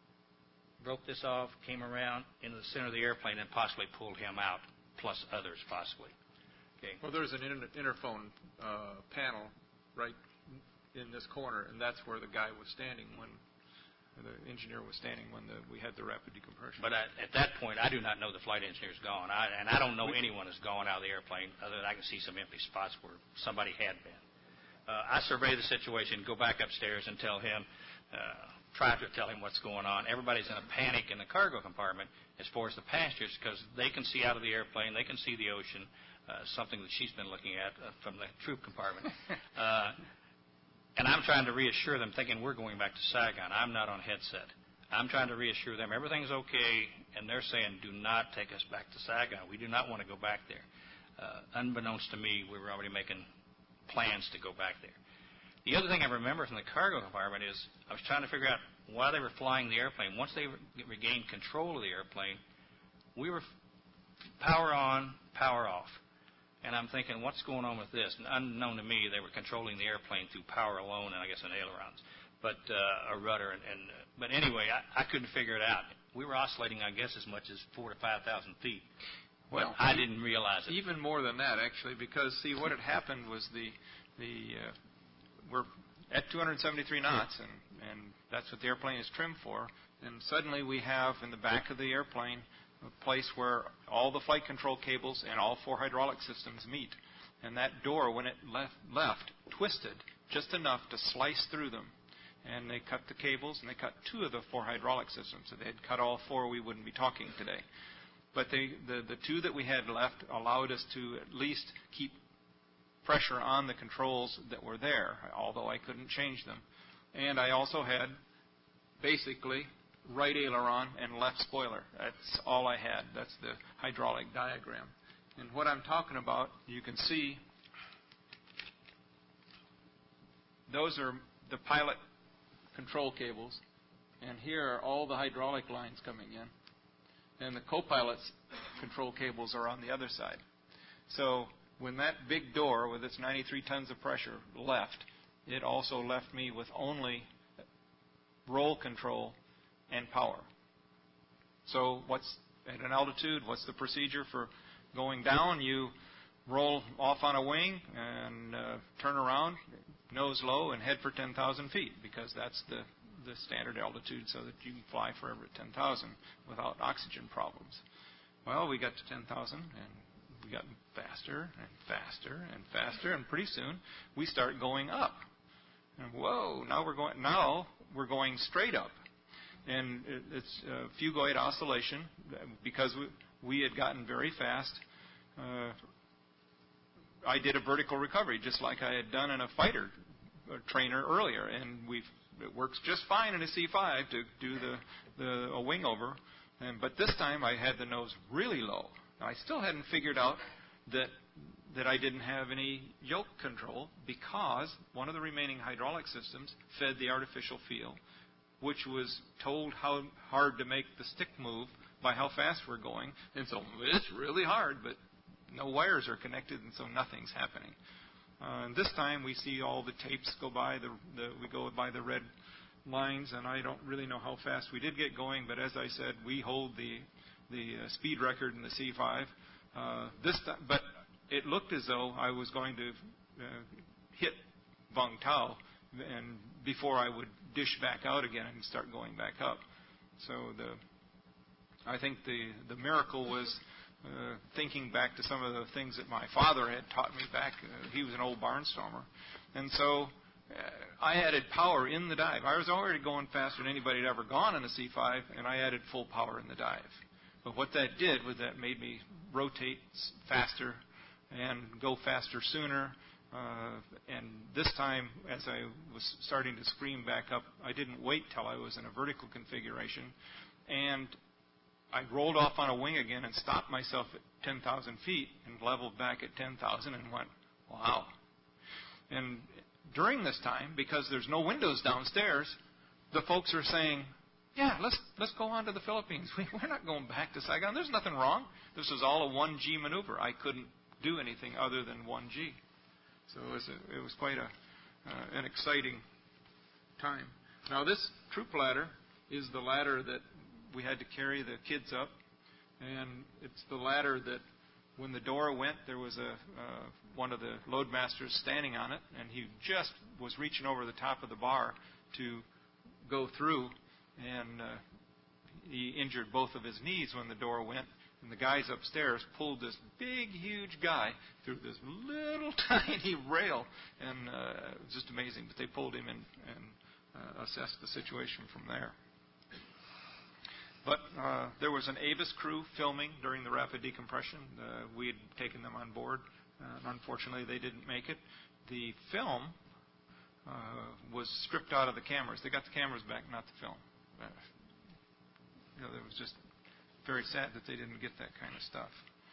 broke this off, came around into the center of the airplane, and possibly pulled him out, plus others possibly. Okay. Well, there's an interphone panel right in this corner, and that's where the guy was standing when the engineer was standing when we had the rapid decompression. But at that point, I do not know the flight engineer's gone, and I don't know anyone has gone out of the airplane other than I can see some empty spots where somebody had been. I survey the situation, go back upstairs and tell him, try to tell him what's going on. Everybody's in a panic in the cargo compartment as far as the passengers because they can see out of the airplane, they can see the ocean. something that she's been looking at from the troop compartment. And I'm trying to reassure them, thinking we're going back to Saigon. I'm not on headset. I'm trying to reassure them everything's okay, and they're saying, do not take us back to Saigon. We do not want to go back there. Unbeknownst to me, we were already making plans to go back there. The other thing I remember from the cargo compartment is I was trying to figure out why they were flying the airplane. Once they regained control of the airplane, we were power on, power off. And I'm thinking, what's going on with this? And unknown to me, they were controlling the airplane through power alone and I guess an ailerons, but a rudder. But anyway, I couldn't figure it out. We were oscillating, I guess, as much as 4,000 to 5,000 feet. Well, I didn't realize it. Even more than that, actually, because, see, what had happened was we're at 273 knots, and that's what the airplane is trimmed for. And suddenly we have in the back of the airplane a place where all the flight control cables and all 4 hydraulic systems meet. And that door, when it left, twisted just enough to slice through them. And they cut the cables, and they cut 2 of the 4 hydraulic systems. If they had cut all 4, we wouldn't be talking today. But the 2 that we had left allowed us to at least keep pressure on the controls that were there, although I couldn't change them. And I also had basically right aileron and left spoiler. That's all I had. That's the hydraulic diagram. And what I'm talking about, you can see, those are the pilot control cables, and here are all the hydraulic lines coming in. And the co-pilot's control cables are on the other side. So when that big door with its 93 tons of pressure left, it also left me with only roll control and power. So at an altitude, what's the procedure for going down? You roll off on a wing and turn around, nose low, and head for 10,000 feet, because that's the standard altitude so that you can fly forever at 10,000 without oxygen problems. Well, we got to 10,000, and we got faster and faster and faster, and pretty soon we start going up. And whoa, now we're going straight up. And it's phugoid oscillation because we had gotten very fast. I did a vertical recovery just like I had done in a fighter trainer earlier, and it works just fine in a C-5 to do a wing over. But this time I had the nose really low. Now, I still hadn't figured out that I didn't have any yoke control because one of the remaining hydraulic systems fed the artificial feel, which was told how hard to make the stick move by how fast we're going. And so it's really hard, but no wires are connected, and so nothing's happening. And this time we see all the tapes go by. We go by the red lines, and I don't really know how fast we did get going, but as I said, we hold the speed record in the C-5. This time, but it looked as though I was going to hit Vung Tau and before I would dish back out again and start going back up. So I think the miracle was thinking back to some of the things that my father had taught me back. He was an old barnstormer. And so I added power in the dive. I was already going faster than anybody had ever gone in a C-5, and I added full power in the dive. But what that did was that made me rotate faster and go faster sooner. And this time, as I was starting to scream back up, I didn't wait till I was in a vertical configuration. And I rolled off on a wing again and stopped myself at 10,000 feet and leveled back at 10,000 and went, wow. And during this time, because there's no windows downstairs, the folks are saying, yeah, let's go on to the Philippines. We're not going back to Saigon. There's nothing wrong. This was all a 1G maneuver. I couldn't do anything other than 1G. So it was quite an exciting time. Now, this troop ladder is the ladder that we had to carry the kids up. And it's the ladder that when the door went, there was one of the loadmasters standing on it, and he just was reaching over the top of the bar to go through, and he injured both of his knees when the door went. And the guys upstairs pulled this big, huge guy through this little tiny rail, and it was just amazing. But they pulled him in and assessed the situation from there. But there was an Avis crew filming during the rapid decompression. We had taken them on board. And unfortunately, they didn't make it. The film was stripped out of the cameras. They got the cameras back, not the film. It was just very sad that they didn't get that kind of stuff.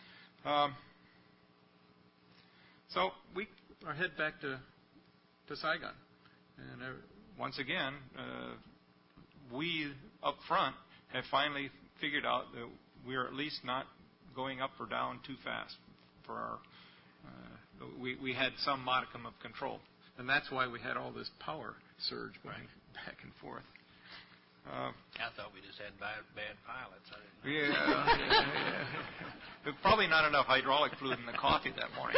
So we are head back to Saigon. And once again, we up front have finally figured out that we're at least not going up or down too fast for our we had some modicum of control. And that's why we had all this power surge going back and forth. I thought we just had bad pilots. Yeah. Probably not enough hydraulic fluid in the coffee that morning.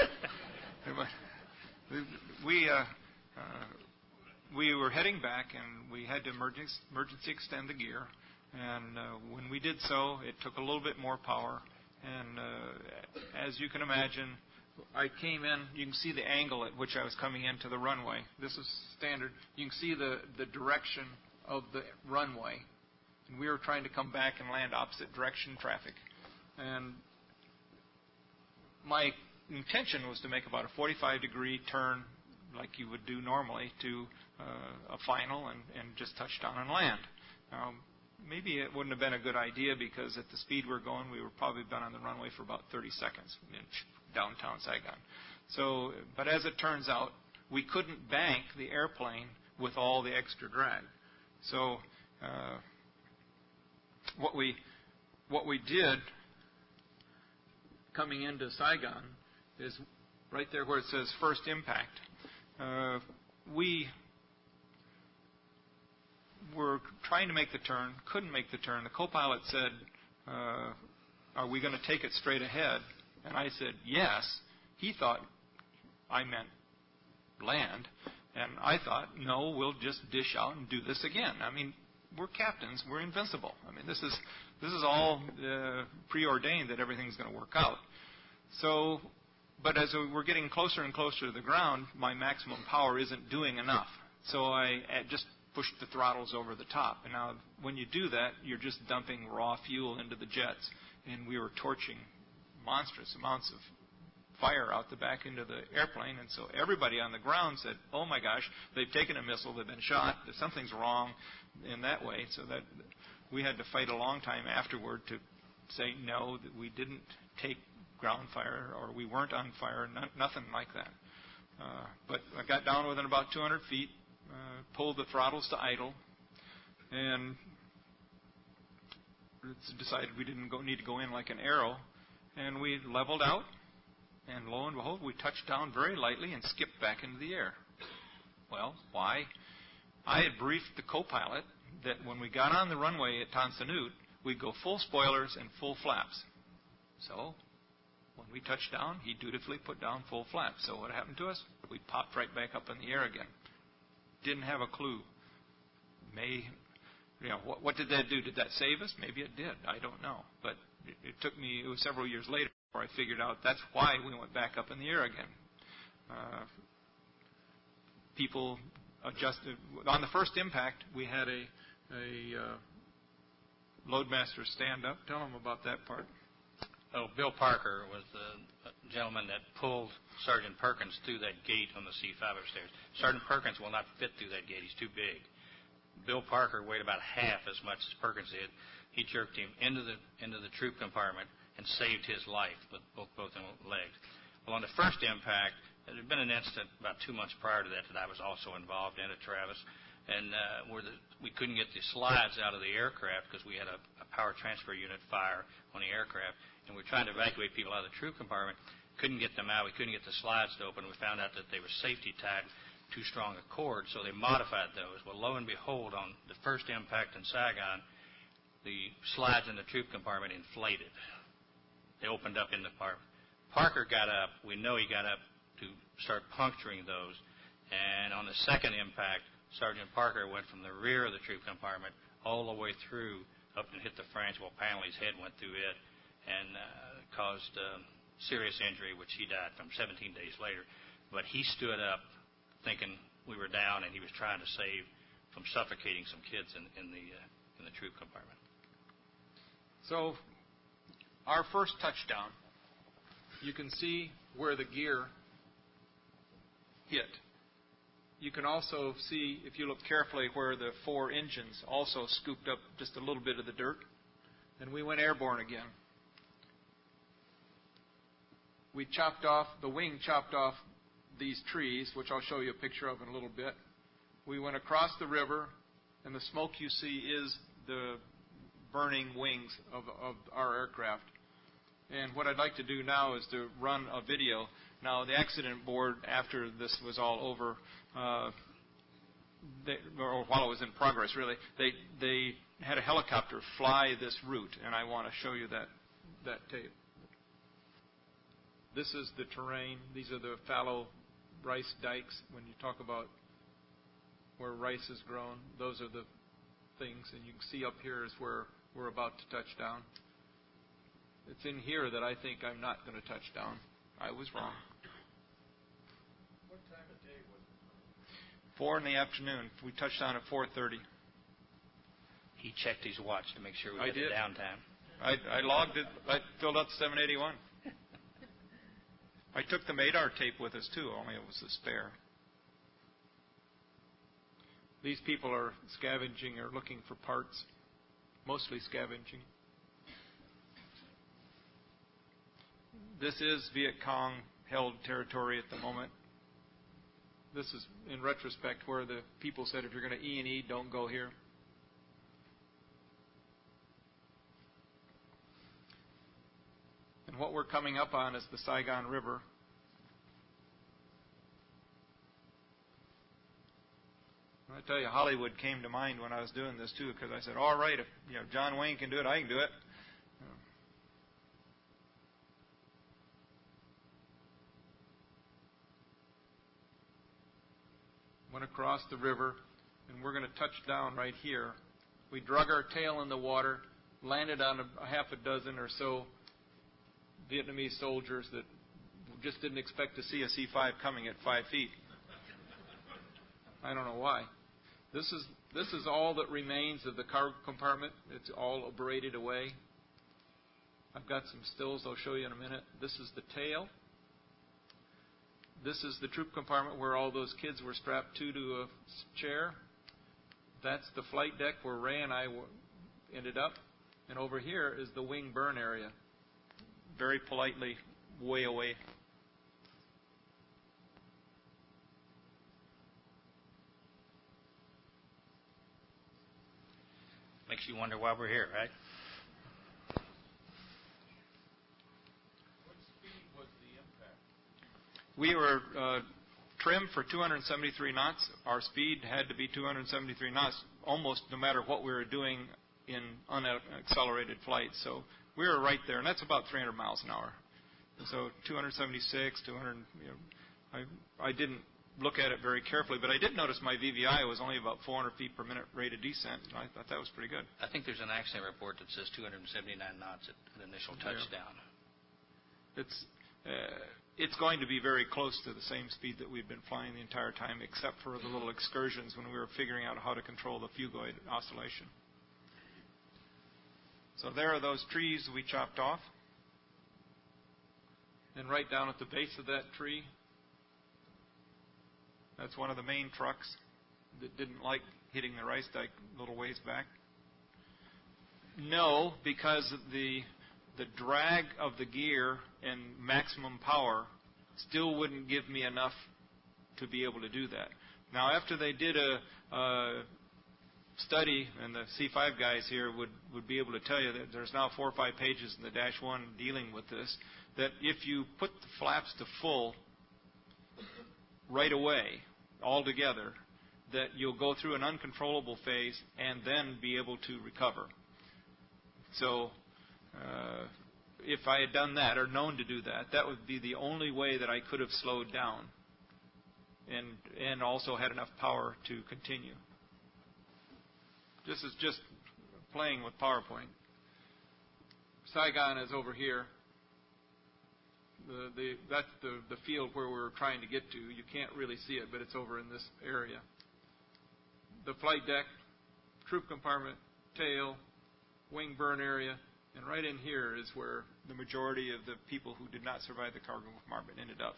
We were heading back, and we had to emergency extend the gear. And when we did so, it took a little bit more power. And as you can imagine, I came in. You can see the angle at which I was coming into the runway. This is standard. You can see the direction of the runway. And we were trying to come back and land opposite direction traffic. And my intention was to make about a 45-degree turn like you would do normally to a final and just touch down and land. Maybe it wouldn't have been a good idea because at the speed we're going, we would probably been on the runway for about 30 seconds in downtown Saigon. So, but as it turns out, we couldn't bank the airplane with all the extra drag. So what we did coming into Saigon is right there where it says first impact. We were trying to make the turn, couldn't make the turn. The co-pilot said, are we going to take it straight ahead? And I said, yes. He thought I meant land. And I thought, no, we'll just dish out and do this again. I mean, we're captains. We're invincible. I mean, this is all preordained that everything's going to work out. So, but as we're getting closer and closer to the ground, my maximum power isn't doing enough. So I just pushed the throttles over the top. And now when you do that, you're just dumping raw fuel into the jets. And we were torching monstrous amounts of fire out the back into the airplane. And so everybody on the ground said, oh my gosh, they've taken a missile, they've been shot, something's wrong in that way. So that we had to fight a long time afterward to say no, that we didn't take ground fire or we weren't on fire, nothing like that. But I got down within about 200 feet, pulled the throttles to idle, and decided we didn't need to go in like an arrow, and we leveled out, and lo and behold, we touched down very lightly and skipped back into the air. Well, why? I had briefed the co-pilot that when we got on the runway at Tan Son Nhut, we'd go full spoilers and full flaps. So when we touched down, he dutifully put down full flaps. So what happened to us? We popped right back up in the air again. Didn't have a clue. What did that do? Did that save us? Maybe it did. I don't know. But it was several years later before I figured out that's why we went back up in the air again. People adjusted. On the first impact, we had a loadmaster stand up. Tell them about that part. Oh, Bill Parker was the gentleman that pulled Sergeant Perkins through that gate on the C-5 upstairs. Sergeant Perkins will not fit through that gate. He's too big. Bill Parker weighed about half as much as Perkins did. He jerked him into the troop compartment and saved his life with both legs. Well, on the first impact, there had been an incident about 2 months prior to that I was also involved in at Travis, and we couldn't get the slides out of the aircraft because we had a power transfer unit fire on the aircraft, and we were trying to evacuate people out of the troop compartment. Couldn't get them out. We couldn't get the slides to open. We found out that they were safety tied too strong a cord, so they modified those. Well, lo and behold, on the first impact in Saigon, the slides in the troop compartment inflated. They opened up in the compartment. Parker got up. We know he got up to start puncturing those. And on the second impact, Sergeant Parker went from the rear of the troop compartment all the way through up and hit the frangible panel. His head went through it and caused serious injury, which he died from 17 days later. But he stood up thinking we were down, and he was trying to save from suffocating some kids in the troop compartment. So our first touchdown, you can see where the gear hit. You can also see, if you look carefully, where the 4 engines also scooped up just a little bit of the dirt. And we went airborne again. We chopped off, the wing chopped off these trees, which I'll show you a picture of in a little bit. We went across the river, and the smoke you see is the burning wings of our aircraft. And what I'd like to do now is to run a video. Now, the accident board, after this was all over, or while it was in progress, really, they had a helicopter fly this route, and I want to show you that tape. This is the terrain. These are the fallow rice dikes. When you talk about where rice is grown, those are the things. And you can see up here is where we're about to touch down. It's in here that I think I'm not going to touch down. I was wrong. What time of day was it? 4 in the afternoon. We touched down at 4:30. He checked his watch to make sure we I had did. the downtime. I logged it. I filled out the 781. I took the Madar tape with us, too, only it was a spare. These people are scavenging or looking for parts, mostly scavenging. This is Viet Cong-held territory at the moment. This is, in retrospect, where the people said, if you're going to E&E, don't go here. And what we're coming up on is the Saigon River. I tell you, Hollywood came to mind when I was doing this too, because I said, all right, if John Wayne can do it, I can do it. Went across the river, and we're going to touch down right here. We drug our tail in the water, landed on a half a dozen or so Vietnamese soldiers that just didn't expect to see a C-5 coming at 5 feet. I don't know why. This is all that remains of the cargo compartment. It's all abraded away. I've got some stills I'll show you in a minute. This is the tail. This is the troop compartment where all those kids were strapped to a chair. That's the flight deck where Ray and I ended up. And over here is the wing burn area. Very politely, way away. Makes you wonder why we're here, right? What speed was the impact? We were trimmed for 273 knots. Our speed had to be 273 knots, almost no matter what we were doing in unaccelerated flight. So we were right there, and that's about 300 miles an hour. And so 276, 200. I didn't look at it very carefully, but I did notice my VVI was only about 400 feet per minute rate of descent, and I thought that was pretty good. I think there's an accident report that says 279 knots at an initial touchdown. It's going to be very close to the same speed that we've been flying the entire time, except for the little excursions when we were figuring out how to control the phugoid oscillation. So there are those trees we chopped off. And right down at the base of that tree, that's one of the main trucks that didn't like hitting the rice dike a little ways back. No, because the drag of the gear and maximum power still wouldn't give me enough to be able to do that. Now, after they did a study, and the C5 guys here would be able to tell you that there's now 4 or 5 pages in the Dash 1 dealing with this, that if you put the flaps to full right away, all together, that you'll go through an uncontrollable phase and then be able to recover. So if I had done that or known to do that, that would be the only way that I could have slowed down and also had enough power to continue. This is just playing with PowerPoint. Saigon is over here. That's the field where we're trying to get to. You can't really see it, but it's over in this area. The flight deck, troop compartment, tail, wing burn area, And right in here is where the majority of the people who did not survive the cargo compartment ended up.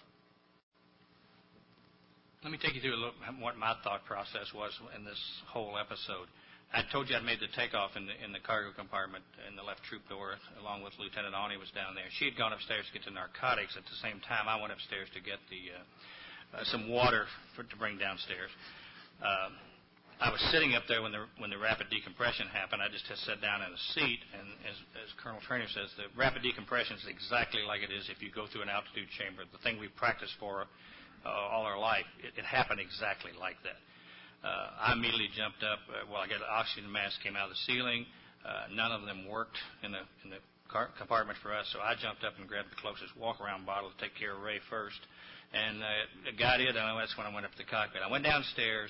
Let me take you through a little what my thought process was in this whole episode. I told you I'd made the takeoff in the cargo compartment in the left troop door, along with Lieutenant Awney was down there. She had gone upstairs to get the narcotics. At the same time, I went upstairs to get some water to bring downstairs. I was sitting up there when the rapid decompression happened. I just had sat down in a seat, and as Colonel Trainer says, the rapid decompression is exactly like it is if you go through an altitude chamber. The thing we practiced for all our life, it happened exactly like that. I immediately jumped up. I got an oxygen mask came out of the ceiling. None of them worked in the compartment for us, so I jumped up and grabbed the closest walk-around bottle to take care of Ray first. And got it, and that's when I went up to the cockpit. I went downstairs,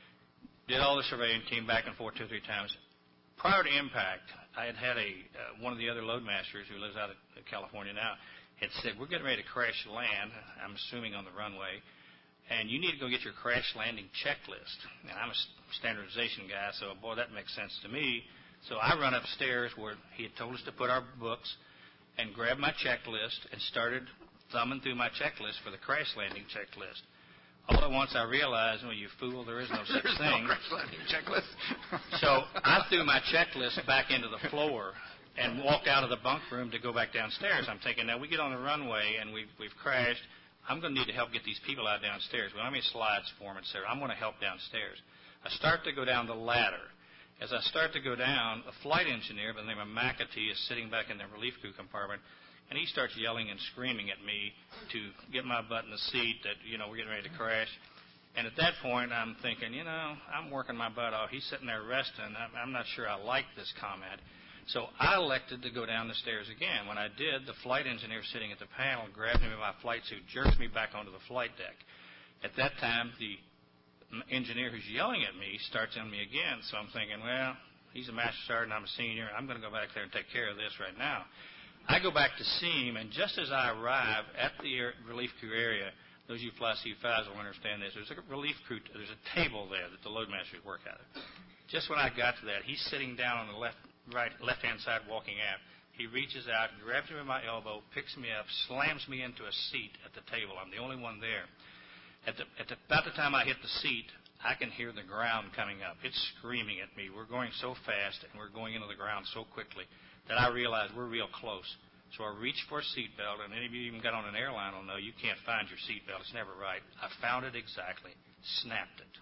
did all the surveying, came back and forth 2 or 3 times. Prior to impact, I had one of the other loadmasters who lives out of California now had said, we're getting ready to crash land, I'm assuming on the runway, and you need to go get your crash landing checklist. And I'm a standardization guy, so, boy, that makes sense to me. So I run upstairs where he had told us to put our books and grabbed my checklist and started thumbing through my checklist for the crash landing checklist. All at once I realized, well, you fool, there is no such There's thing. no crash landing checklist. So I threw my checklist back into the floor and walked out of the bunk room to go back downstairs. I'm thinking, now we get on the runway and we've crashed. I'm going to need to help get these people out downstairs. We don't have any slides for them, etc. I'm going to help downstairs. I start to go down the ladder. As I start to go down, a flight engineer by the name of McAtee is sitting back in the relief crew compartment, and he starts yelling and screaming at me to get my butt in the seat that, we're getting ready to crash. And at that point, I'm thinking, I'm working my butt off. He's sitting there resting. I'm not sure I like this comment. So I elected to go down the stairs again. When I did, the flight engineer sitting at the panel grabbed me by my flight suit, jerks me back onto the flight deck. At that time, the engineer who's yelling at me starts on me again. So I'm thinking, well, he's a master sergeant, I'm a senior. I'm going to go back there and take care of this right now. I go back to see him, and just as I arrive at the relief crew area, those of you who fly C-5s will understand this. There's a relief crew, there's a table there that the loadmasters work out of. Just when I got to that, he's sitting down on the left-hand side walking aft. He reaches out, grabs me by my elbow, picks me up, slams me into a seat at the table. I'm the only one there. About the time I hit the seat, I can hear the ground coming up. It's screaming at me. We're going so fast, and we're going into the ground so quickly that I realize we're real close. So I reach for a seatbelt, and any of you even got on an airline will know you can't find your seatbelt. It's never right. I found it exactly, snapped it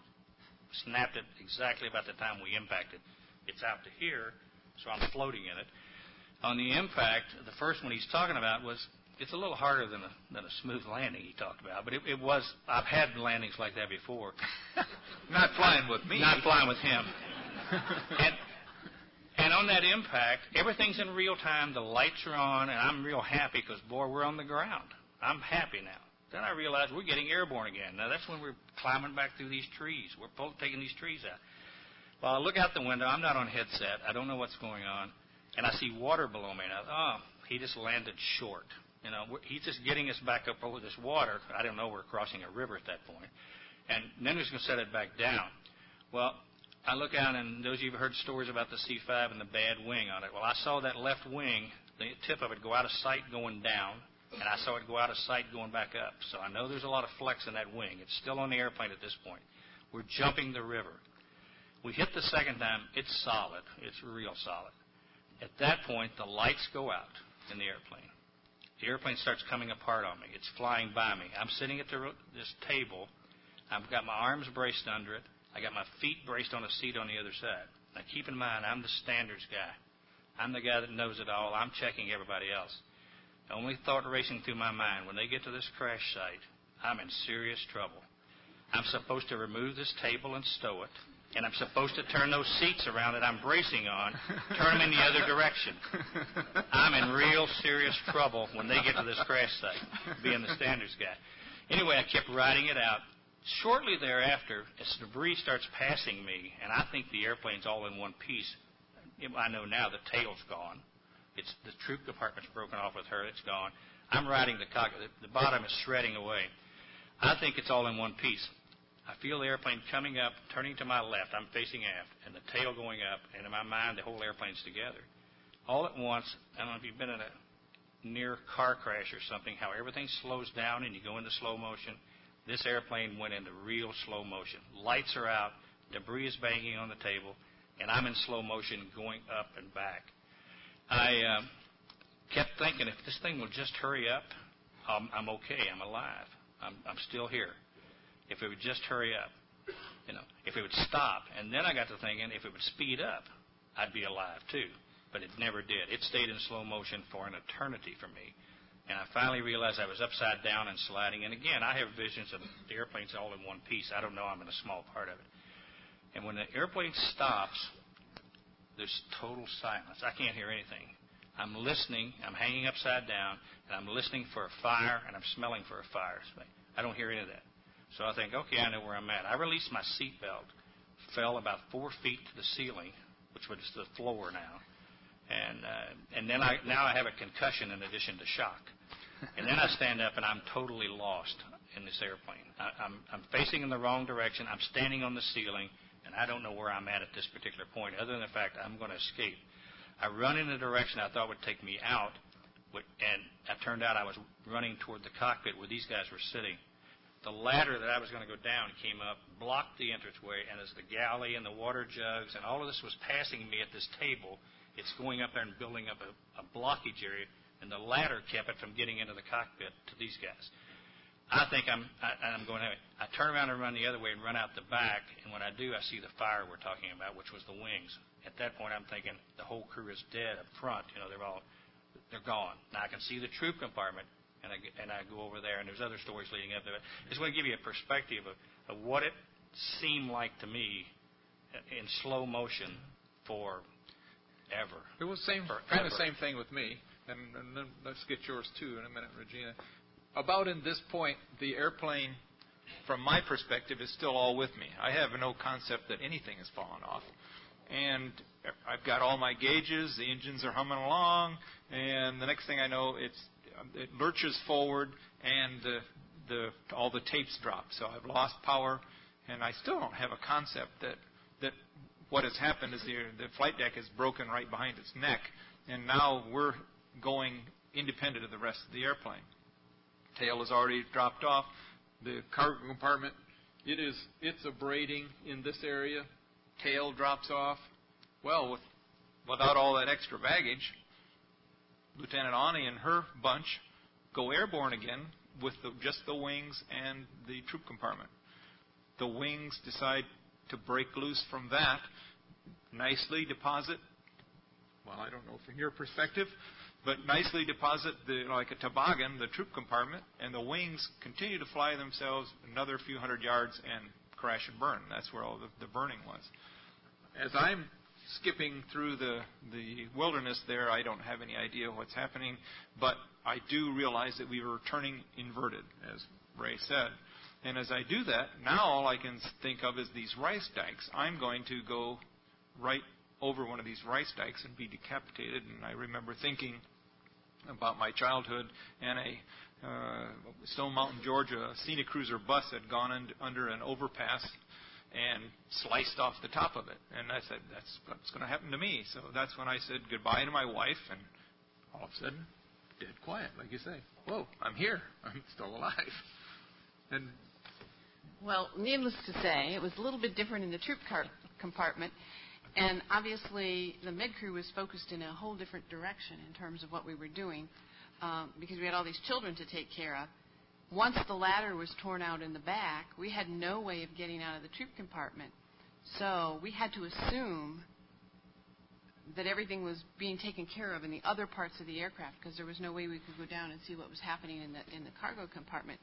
exactly about the time we impacted. It's out to here, so I'm floating in it. On the impact, the first one he's talking about was, it's a little harder than a smooth landing he talked about, but it was, I've had landings like that before. Not flying with me. Not flying with him. And on that impact, everything's in real time. The lights are on, and I'm real happy because, boy, we're on the ground. I'm happy now. Then I realized we're getting airborne again. Now, that's when we're climbing back through these trees. We're taking these trees out. Well, I look out the window. I'm not on headset. I don't know what's going on. And I see water below me. And he just landed short. He's just getting us back up over this water. I don't know we're crossing a river at that point. And then he's going to set it back down. Well, I look out, and those of you who have heard stories about the C-5 and the bad wing on it. Well, I saw that left wing, the tip of it, go out of sight going down, and I saw it go out of sight going back up. So I know there's a lot of flex in that wing. It's still on the airplane at this point. We're jumping the river. We hit the second time. It's solid. It's real solid. At that point, the lights go out in the airplane. The airplane starts coming apart on me. It's flying by me. I'm sitting at this table. I've got my arms braced under it. I got my feet braced on a seat on the other side. Now, keep in mind, I'm the standards guy. I'm the guy that knows it all. I'm checking everybody else. The only thought racing through my mind, when they get to this crash site, I'm in serious trouble. I'm supposed to remove this table and stow it, and I'm supposed to turn those seats around that I'm bracing on, turn them in the other direction. I'm in real serious trouble when they get to this crash site, being the standards guy. Anyway, I kept riding it out. Shortly thereafter, as debris starts passing me, and I think the airplane's all in one piece, I know now the tail's gone. The troop compartment's broken off with her. It's gone. I'm riding the cockpit. The bottom is shredding away. I think it's all in one piece. I feel the airplane coming up, turning to my left. I'm facing aft, and the tail going up, and in my mind, the whole airplane's together. all at once, I don't know if you've been in a near car crash or something, how everything slows down and you go into slow motion. This airplane went into real slow motion. Lights are out, debris is banging on the table, and I'm in slow motion going up and back. I kept thinking, if this thing will just hurry up, I'm okay, I'm alive, I'm still here. If it would just hurry up, if it would stop. And then I got to thinking, if it would speed up, I'd be alive too. But it never did. It stayed in slow motion for an eternity for me. And I finally realized I was upside down and sliding. And again, I have visions of the airplanes all in one piece. I don't know, I'm in a small part of it. And when the airplane stops, there's total silence. I can't hear anything. I'm listening, I'm hanging upside down, and I'm listening for a fire, and I'm smelling for a fire. I don't hear any of that. So I think, okay, I know where I'm at. I released my seatbelt, fell about 4 feet to the ceiling, which was the floor now. And then now I have a concussion in addition to shock. And then I stand up, and I'm totally lost in this airplane. I'm facing in the wrong direction. I'm standing on the ceiling, and I don't know where I'm at this particular point, other than the fact I'm going to escape. I run in a direction I thought would take me out, and it turned out I was running toward the cockpit where these guys were sitting. The ladder that I was going to go down came up, blocked the entranceway, and as the galley and the water jugs and all of this was passing me at this table, it's going up there and building up a blockage area, and the ladder kept it from getting into the cockpit to these guys. I think I'm going to. I turn around and run the other way and run out the back, and when I do, I see the fire we're talking about, which was the wings. At that point, I'm thinking the whole crew is dead up front. They're gone. Now I can see the troop compartment, and I go over there, and there's other stories leading up to it. I just want to give you a perspective of what it seemed like to me in slow motion forever. It was kind of the same thing with me, and then let's get yours too in a minute, Regina. About in this point, the airplane, from my perspective, is still all with me. I have no concept that anything has fallen off. And I've got all my gauges, the engines are humming along, and the next thing I know, it lurches forward, and all the tapes drop. So I've lost power, and I still don't have a concept that what has happened is the flight deck is broken right behind its neck, and now we're going independent of the rest of the airplane. Tail is already dropped off. The cargo compartment, it's abrading in this area. Tail drops off. Well, without all that extra baggage, Lieutenant Ani and her bunch go airborne again with just the wings and the troop compartment. The wings decide to break loose from that, nicely deposit, well, I don't know from your perspective, but nicely deposit, like a toboggan, the troop compartment, and the wings continue to fly themselves another few hundred yards and crash and burn. That's where all the burning was. As I'm skipping through the wilderness there, I don't have any idea what's happening, but I do realize that we were turning inverted, as Ray said. And as I do that, now all I can think of is these rice dikes. I'm going to go right over one of these rice dikes and be decapitated. And I remember thinking about my childhood, and a Stone Mountain, Georgia, scenic cruiser bus had gone under an overpass and sliced off the top of it. And I said, that's what's going to happen to me. So that's when I said goodbye to my wife, and all of a sudden, dead quiet, like you say. Whoa, I'm here. I'm still alive. And well, needless to say, it was a little bit different in the troop compartment. And obviously, the med crew was focused in a whole different direction in terms of what we were doing, because we had all these children to take care of. Once the ladder was torn out in the back, we had no way of getting out of the troop compartment. So we had to assume that everything was being taken care of in the other parts of the aircraft, because there was no way we could go down and see what was happening in the cargo compartment.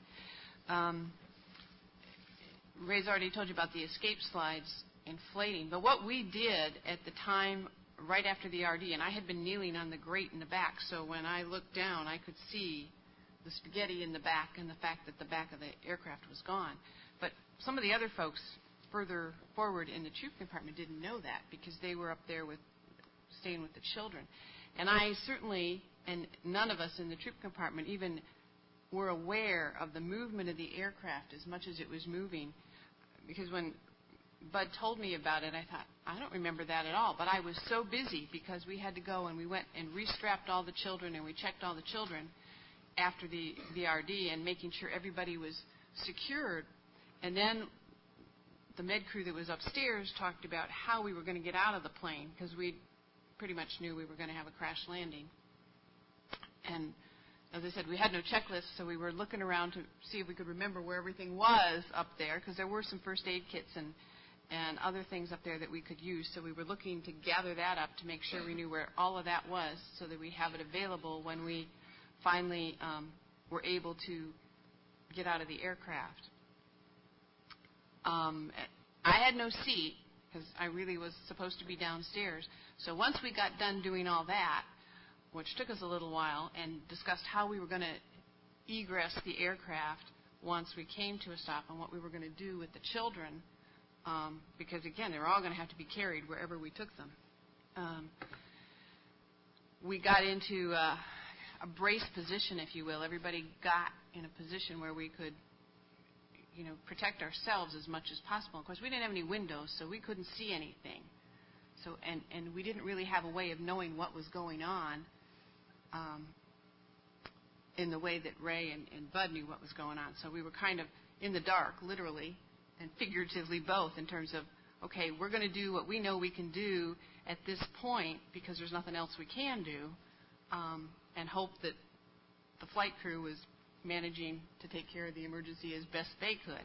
Ray's already told you about the escape slides inflating. But what we did at the time, right after the RD, and I had been kneeling on the grate in the back, so when I looked down, I could see the spaghetti in the back and the fact that the back of the aircraft was gone. But some of the other folks further forward in the troop compartment didn't know that, because they were up there staying with the children. And I certainly, and none of us in the troop compartment even were aware of the movement of the aircraft as much as it was moving, because when Bud told me about it, I thought, I don't remember that at all. But I was so busy because we had to go and we went and restrapped all the children and we checked all the children after the RD and making sure everybody was secured. And then the med crew that was upstairs talked about how we were going to get out of the plane because we pretty much knew we were going to have a crash landing. And as I said, we had no checklist, so we were looking around to see if we could remember where everything was up there because there were some first aid kits and other things up there that we could use. So we were looking to gather that up to make sure we knew where all of that was so that we have it available when we finally were able to get out of the aircraft. I had no seat because I really was supposed to be downstairs. So once we got done doing all that, which took us a little while, and discussed how we were going to egress the aircraft once we came to a stop and what we were going to do with the children, because, again, they were all going to have to be carried wherever we took them. We got into a brace position, if you will. Everybody got in a position where we could, protect ourselves as much as possible. Of course, we didn't have any windows, so we couldn't see anything. So, and we didn't really have a way of knowing what was going on in the way that Ray and Bud knew what was going on. So we were kind of in the dark, literally and figuratively both, in terms of, okay, we're going to do what we know we can do at this point because there's nothing else we can do, and hope that the flight crew was managing to take care of the emergency as best they could.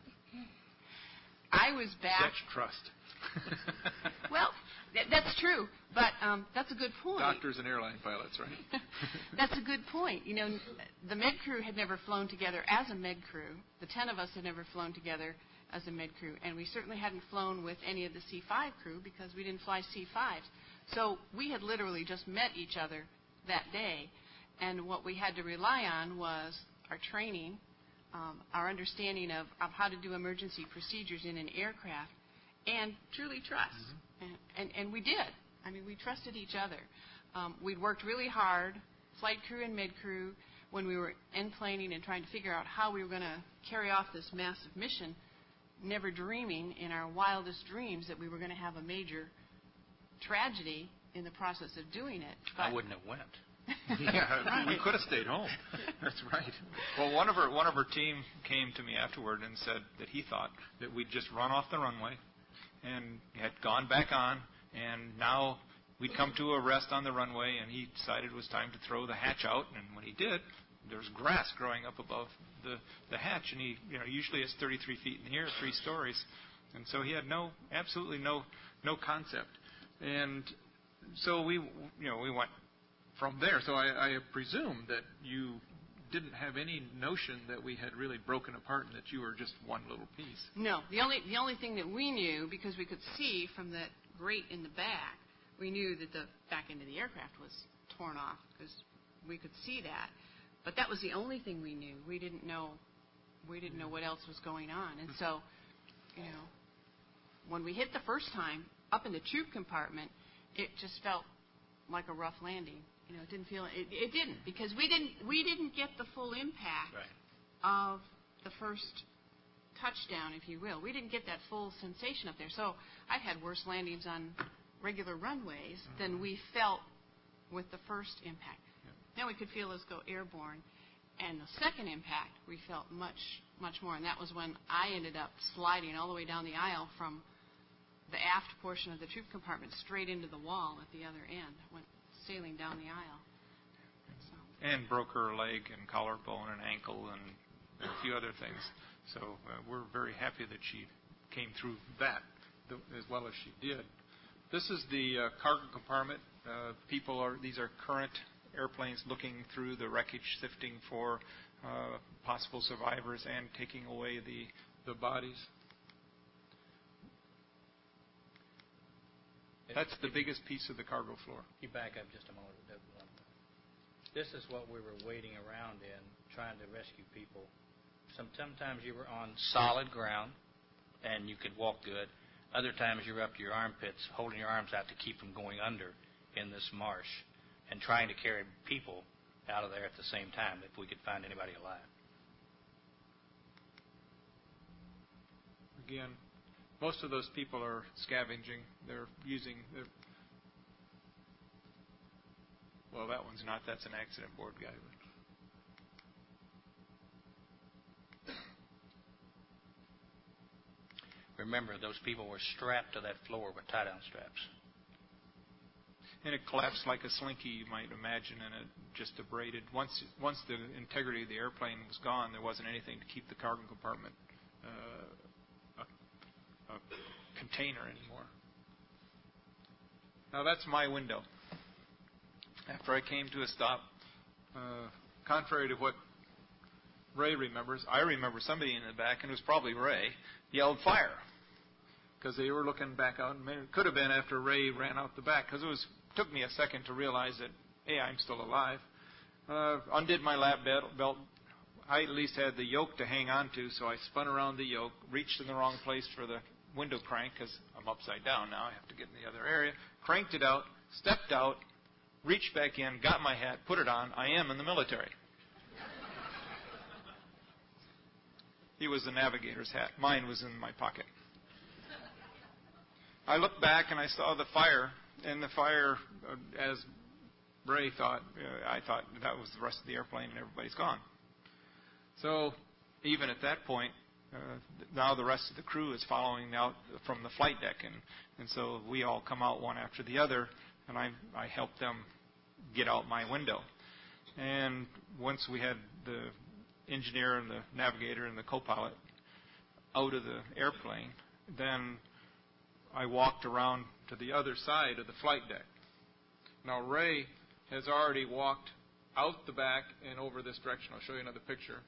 I was back. Such trust. Well, that's true, but that's a good point. Doctors and airline pilots, right? That's a good point. The med crew had never flown together as a med crew. The 10 of us had never flown together as a med crew, and we certainly hadn't flown with any of the C5 crew because we didn't fly C5s. So we had literally just met each other that day, and what we had to rely on was our training, our understanding of how to do emergency procedures in an aircraft, and truly trust. Mm-hmm. And we did. I mean, we trusted each other. We'd worked really hard, flight crew and med crew, when we were enplaning and trying to figure out how we were going to carry off this massive mission, never dreaming in our wildest dreams that we were going to have a major tragedy in the process of doing it. But I wouldn't have went. Yeah, we could have stayed home. That's right. Well, one of her team came to me afterward and said that he thought that we'd just run off the runway and had gone back on, and now we'd come to a rest on the runway, and he decided it was time to throw the hatch out. And when he did, there was grass growing up above the hatch, and he usually it's 33 feet in the air, 3 stories, and so he had absolutely no concept. And so we went from there. So I presume that you didn't have any notion that we had really broken apart and that you were just one little piece. No. The only thing that we knew, because we could see from that grate in the back, we knew that the back end of the aircraft was torn off because we could see that. But that was the only thing we knew. We didn't know what else was going on. And so, when we hit the first time up in the troop compartment, it just felt like a rough landing. It didn't feel it didn't, because we didn't get the full impact of the first touchdown, if you will. We didn't get that full sensation up there. So I've had worse landings on regular runways than we felt with the first impact. Then we could feel us go airborne, and the second impact we felt much more, and that was when I ended up sliding all the way down the aisle from the aft portion of the troop compartment straight into the wall at the other end. Went sailing down the aisle. So. And broke her leg and collarbone and ankle and a few other things. So we're very happy that she came through that as well as she did. This is the cargo compartment. These are current airplanes looking through the wreckage, sifting for possible survivors and taking away the bodies. That's the biggest piece of the cargo floor. You back up just a moment. This is what we were waiting around in, trying to rescue people. Sometimes you were on solid ground, and you could walk good. Other times you were up to your armpits, holding your arms out to keep from going under in this marsh, and trying to carry people out of there at the same time if we could find anybody alive. Again, Most of those people are scavenging. They're using... Well, that one's not. That's an accident board guy. Remember, those people were strapped to that floor with tie-down straps. And it collapsed like a slinky, you might imagine, and it just abraded. Once the integrity of the airplane was gone, there wasn't anything to keep the cargo compartment a container anymore. Now that's my window. After I came to a stop, contrary to what Ray remembers, I remember somebody in the back, and it was probably Ray, yelled fire. Because they were looking back out, and it could have been after Ray ran out the back, because it took me a second to realize that, hey, I'm still alive. Undid my lap belt. I at least had the yoke to hang on to, so I spun around the yoke, reached in the wrong place for the window crank, because I'm upside down now. I have to get in the other area. Cranked it out, stepped out, reached back in, got my hat, put it on. I am in the military. He was the navigator's hat. Mine was in my pocket. I looked back and I saw the fire, and the fire, as Ray thought, I thought that was the rest of the airplane and everybody's gone. So even at that point, now the rest of the crew is following out from the flight deck, and so we all come out one after the other, and I help them get out my window. And once we had the engineer and the navigator and the co-pilot out of the airplane, then I walked around to the other side of the flight deck. Now Ray has already walked out the back and over this direction. I'll show you another picture.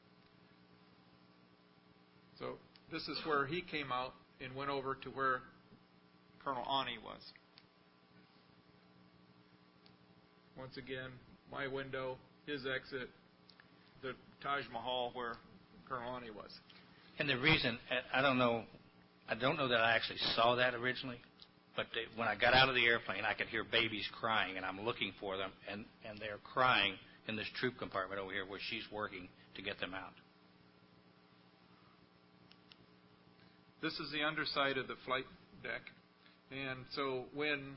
So this is where he came out and went over to where Colonel Ani was. Once again, my window, his exit, the Taj Mahal where Colonel Ani was. And the reason, I don't know that I actually saw that originally, but when I got out of the airplane, I could hear babies crying, and I'm looking for them, and they're crying in this troop compartment over here where she's working to get them out. This is the underside of the flight deck. And so when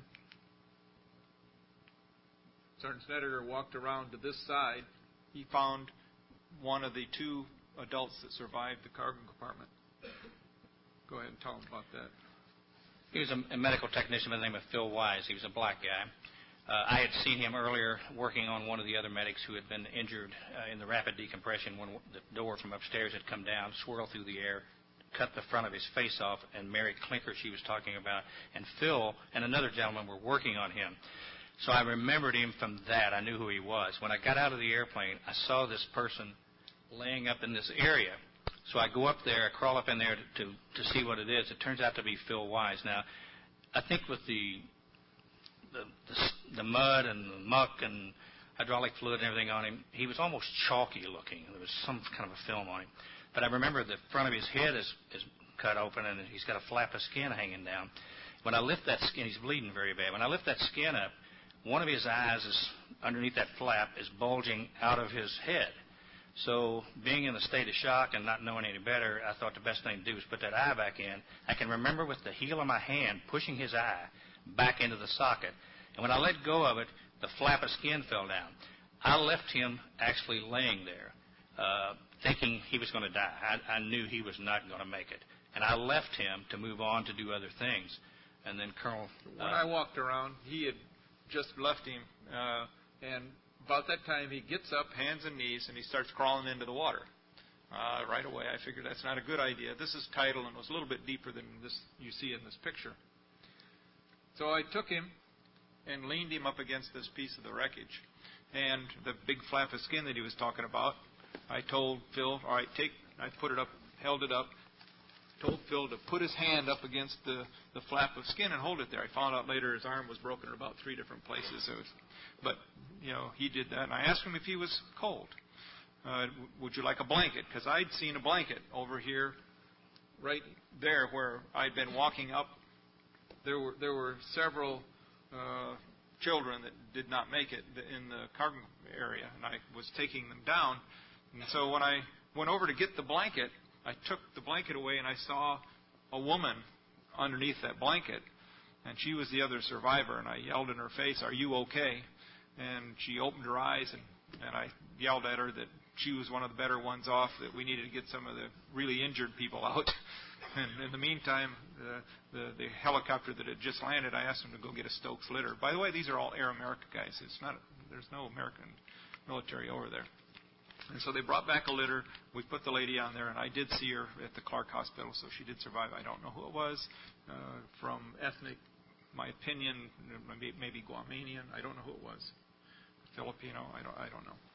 Sergeant Snedeker walked around to this side, he found one of the two adults that survived the cargo compartment. Go ahead and tell him about that. He was a medical technician by the name of Phil Wise. He was a black guy. I had seen him earlier working on one of the other medics who had been injured in the rapid decompression when the door from upstairs had come down, swirled through the air, cut the front of his face off, and Mary Clinker she was talking about, and Phil and another gentleman were working on him. So I remembered him from that. I knew who he was. When I got out of the airplane, I saw this person laying up in this area. So I go up there, I crawl up in there to see what it is. It turns out to be Phil Wise. Now, I think with the mud and the muck and hydraulic fluid and everything on him, he was almost chalky looking. There was some kind of a film on him. But I remember the front of his head is cut open, and he's got a flap of skin hanging down. When I lift that skin, he's bleeding very bad. When I lift that skin up, one of his eyes is underneath that flap is bulging out of his head. So being in a state of shock and not knowing any better, I thought the best thing to do was put that eye back in. I can remember with the heel of my hand pushing his eye back into the socket. And when I let go of it, the flap of skin fell down. I left him actually laying there, thinking he was going to die. I knew he was not going to make it. And I left him to move on to do other things. And then Colonel... When I walked around, he had just left him, and about that time, he gets up, hands and knees, and he starts crawling into the water. Right away, I figured that's not a good idea. This is tidal and was a little bit deeper than this you see in this picture. So I took him and leaned him up against this piece of the wreckage. And the big flap of skin that he was talking about, I told Phil, all right, I put it up, held it up, told Phil to put his hand up against the flap of skin and hold it there. I found out later his arm was broken in about 3 different places. But, he did that. And I asked him if he was cold. Would you like a blanket? Because I'd seen a blanket over here, right there where I'd been walking up. There were several children that did not make it in the cargo area, and I was taking them down. And so when I went over to get the blanket, I took the blanket away, and I saw a woman underneath that blanket, and she was the other survivor, and I yelled in her face, "Are you okay?" And she opened her eyes, and I yelled at her that she was one of the better ones off, that we needed to get some of the really injured people out. And in the meantime, the helicopter that had just landed, I asked them to go get a Stokes litter. By the way, these are all Air America guys. There's no American military over there. And so they brought back a litter. We put the lady on there, and I did see her at the Clark Hospital, so she did survive. I don't know who it was. From ethnic, my opinion, maybe Guamanian. I don't know who it was. Filipino. I don't know.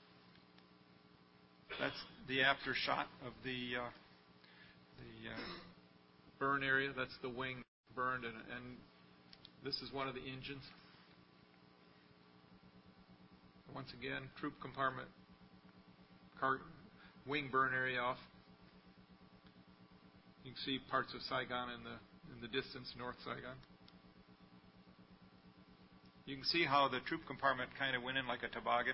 That's the after shot of the burn area. That's the wing burned, and this is one of the engines. Once again, troop compartment, wing burn area off. You can see parts of Saigon in the distance, North Saigon. You can see how the troop compartment kind of went in like a toboggan.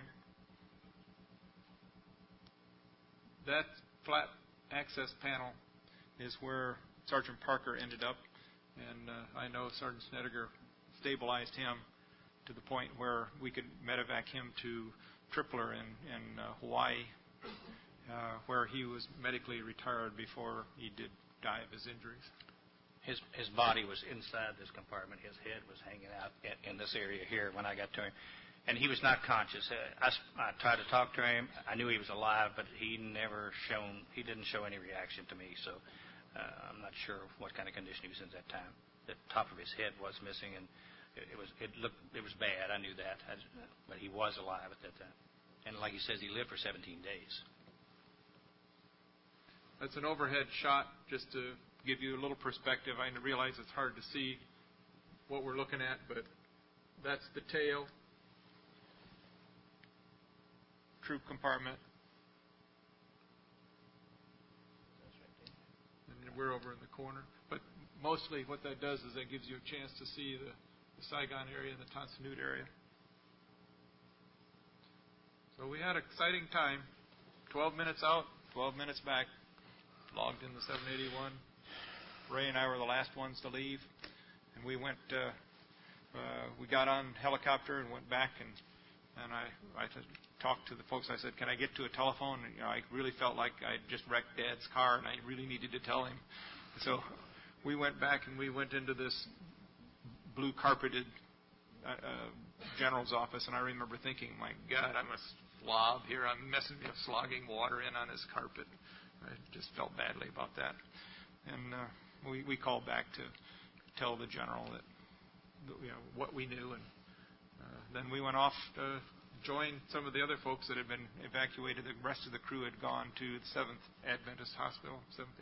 That flat access panel is where Sergeant Parker ended up, and I know Sergeant Snedeker stabilized him to the point where we could medevac him to Tripler in Hawaii, where he was medically retired before he did die of his injuries. His body was inside this compartment. His head was hanging out in this area here when I got to him. And he was not conscious. I tried to talk to him. I knew he was alive, but he didn't show any reaction to me. So I'm not sure what kind of condition he was in at that time. The top of his head was missing, and it was bad. I knew that, but he was alive at that time. And like he says, he lived for 17 days. That's an overhead shot just to give you a little perspective. I realize it's hard to see what we're looking at, but that's the tail. Troop compartment. And we're over in the corner. But mostly what that does is that gives you a chance to see the Saigon area and the Tan Son Nhut area. So we had an exciting time. 12 minutes out, 12 minutes back. Logged in the 781. Ray and I were the last ones to leave. And we went, we got on helicopter and went back, and I talked to the folks. I said, "Can I get to a telephone?" And, I really felt like I just wrecked Dad's car, and I really needed to tell him. So we went back, and we went into this blue carpeted general's office, and I remember thinking, "My God, I'm a slob here. I'm slogging water in on his carpet." I just felt badly about that. And we called back to tell the general that what we knew, and then we went off to join some of the other folks that had been evacuated. The rest of the crew had gone to the Seventh Adventist Hospital,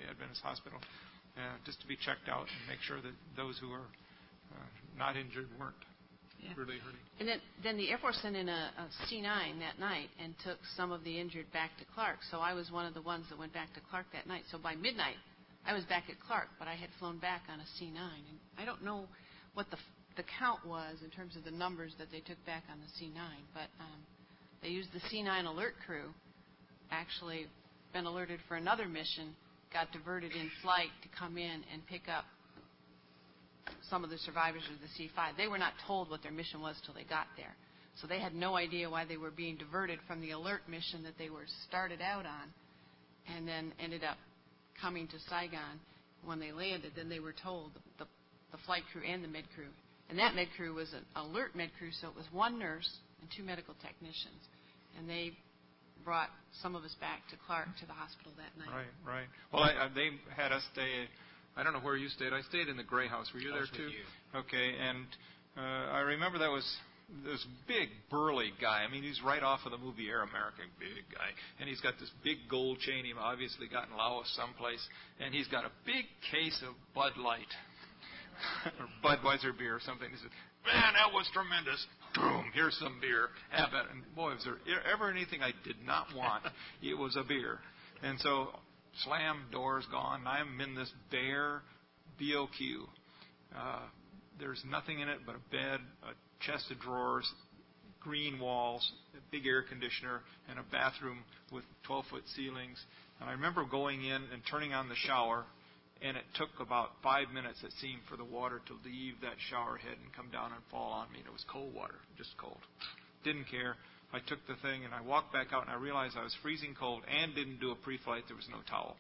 just to be checked out and make sure that those who were not injured weren't really hurting. And then the Air Force sent in a C-9 that night and took some of the injured back to Clark. So I was one of the ones that went back to Clark that night. So by midnight, I was back at Clark, but I had flown back on a C-9. And I don't know what the count was in terms of the numbers that they took back on the C-9, but they used the C-9 alert crew, actually been alerted for another mission, got diverted in flight to come in and pick up some of the survivors of the C-5. They were not told what their mission was till they got there. So they had no idea why they were being diverted from the alert mission that they were started out on, and then ended up coming to Saigon. When they landed, then they were told, the flight crew and the med crew. And that med crew was an alert med crew, so it was one nurse and two medical technicians. And they brought some of us back to Clark to the hospital that night. Right. Well, they had us stay. I don't know where you stayed. I stayed in the Gray House. Were you there too? Okay, and I remember that was this big burly guy. I mean, he's right off of the movie Air America, big guy, and he's got this big gold chain. He obviously got in Laos someplace, and he's got a big case of Bud Light or Budweiser beer or something. He said, "Man, that was tremendous. Boom, here's some beer. Have it." And boy, was there ever anything I did not want, it was a beer. And so, slam, doors gone. I'm in this bare BOQ. There's nothing in it but a bed, a chest of drawers, green walls, a big air conditioner, and a bathroom with 12-foot ceilings. And I remember going in and turning on the shower And it took about 5 minutes, it seemed, for the water to leave that shower head and come down and fall on me. And it was cold water, just cold. Didn't care. I took the thing and I walked back out and I realized I was freezing cold and didn't do a pre-flight. There was no towel.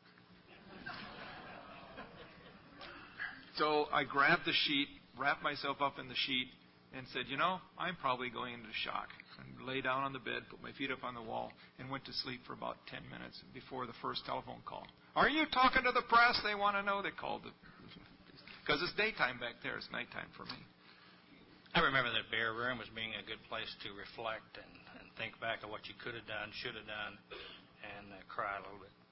So I grabbed the sheet, wrapped myself up in the sheet, and said, I'm probably going into shock. And lay down on the bed, put my feet up on the wall, and went to sleep for about 10 minutes before the first telephone call. Are you talking to the press? They want to know. They called it. Because it's daytime back there. It's nighttime for me. I remember that bare room as being a good place to reflect and think back on what you could have done, should have done, and cry a little bit.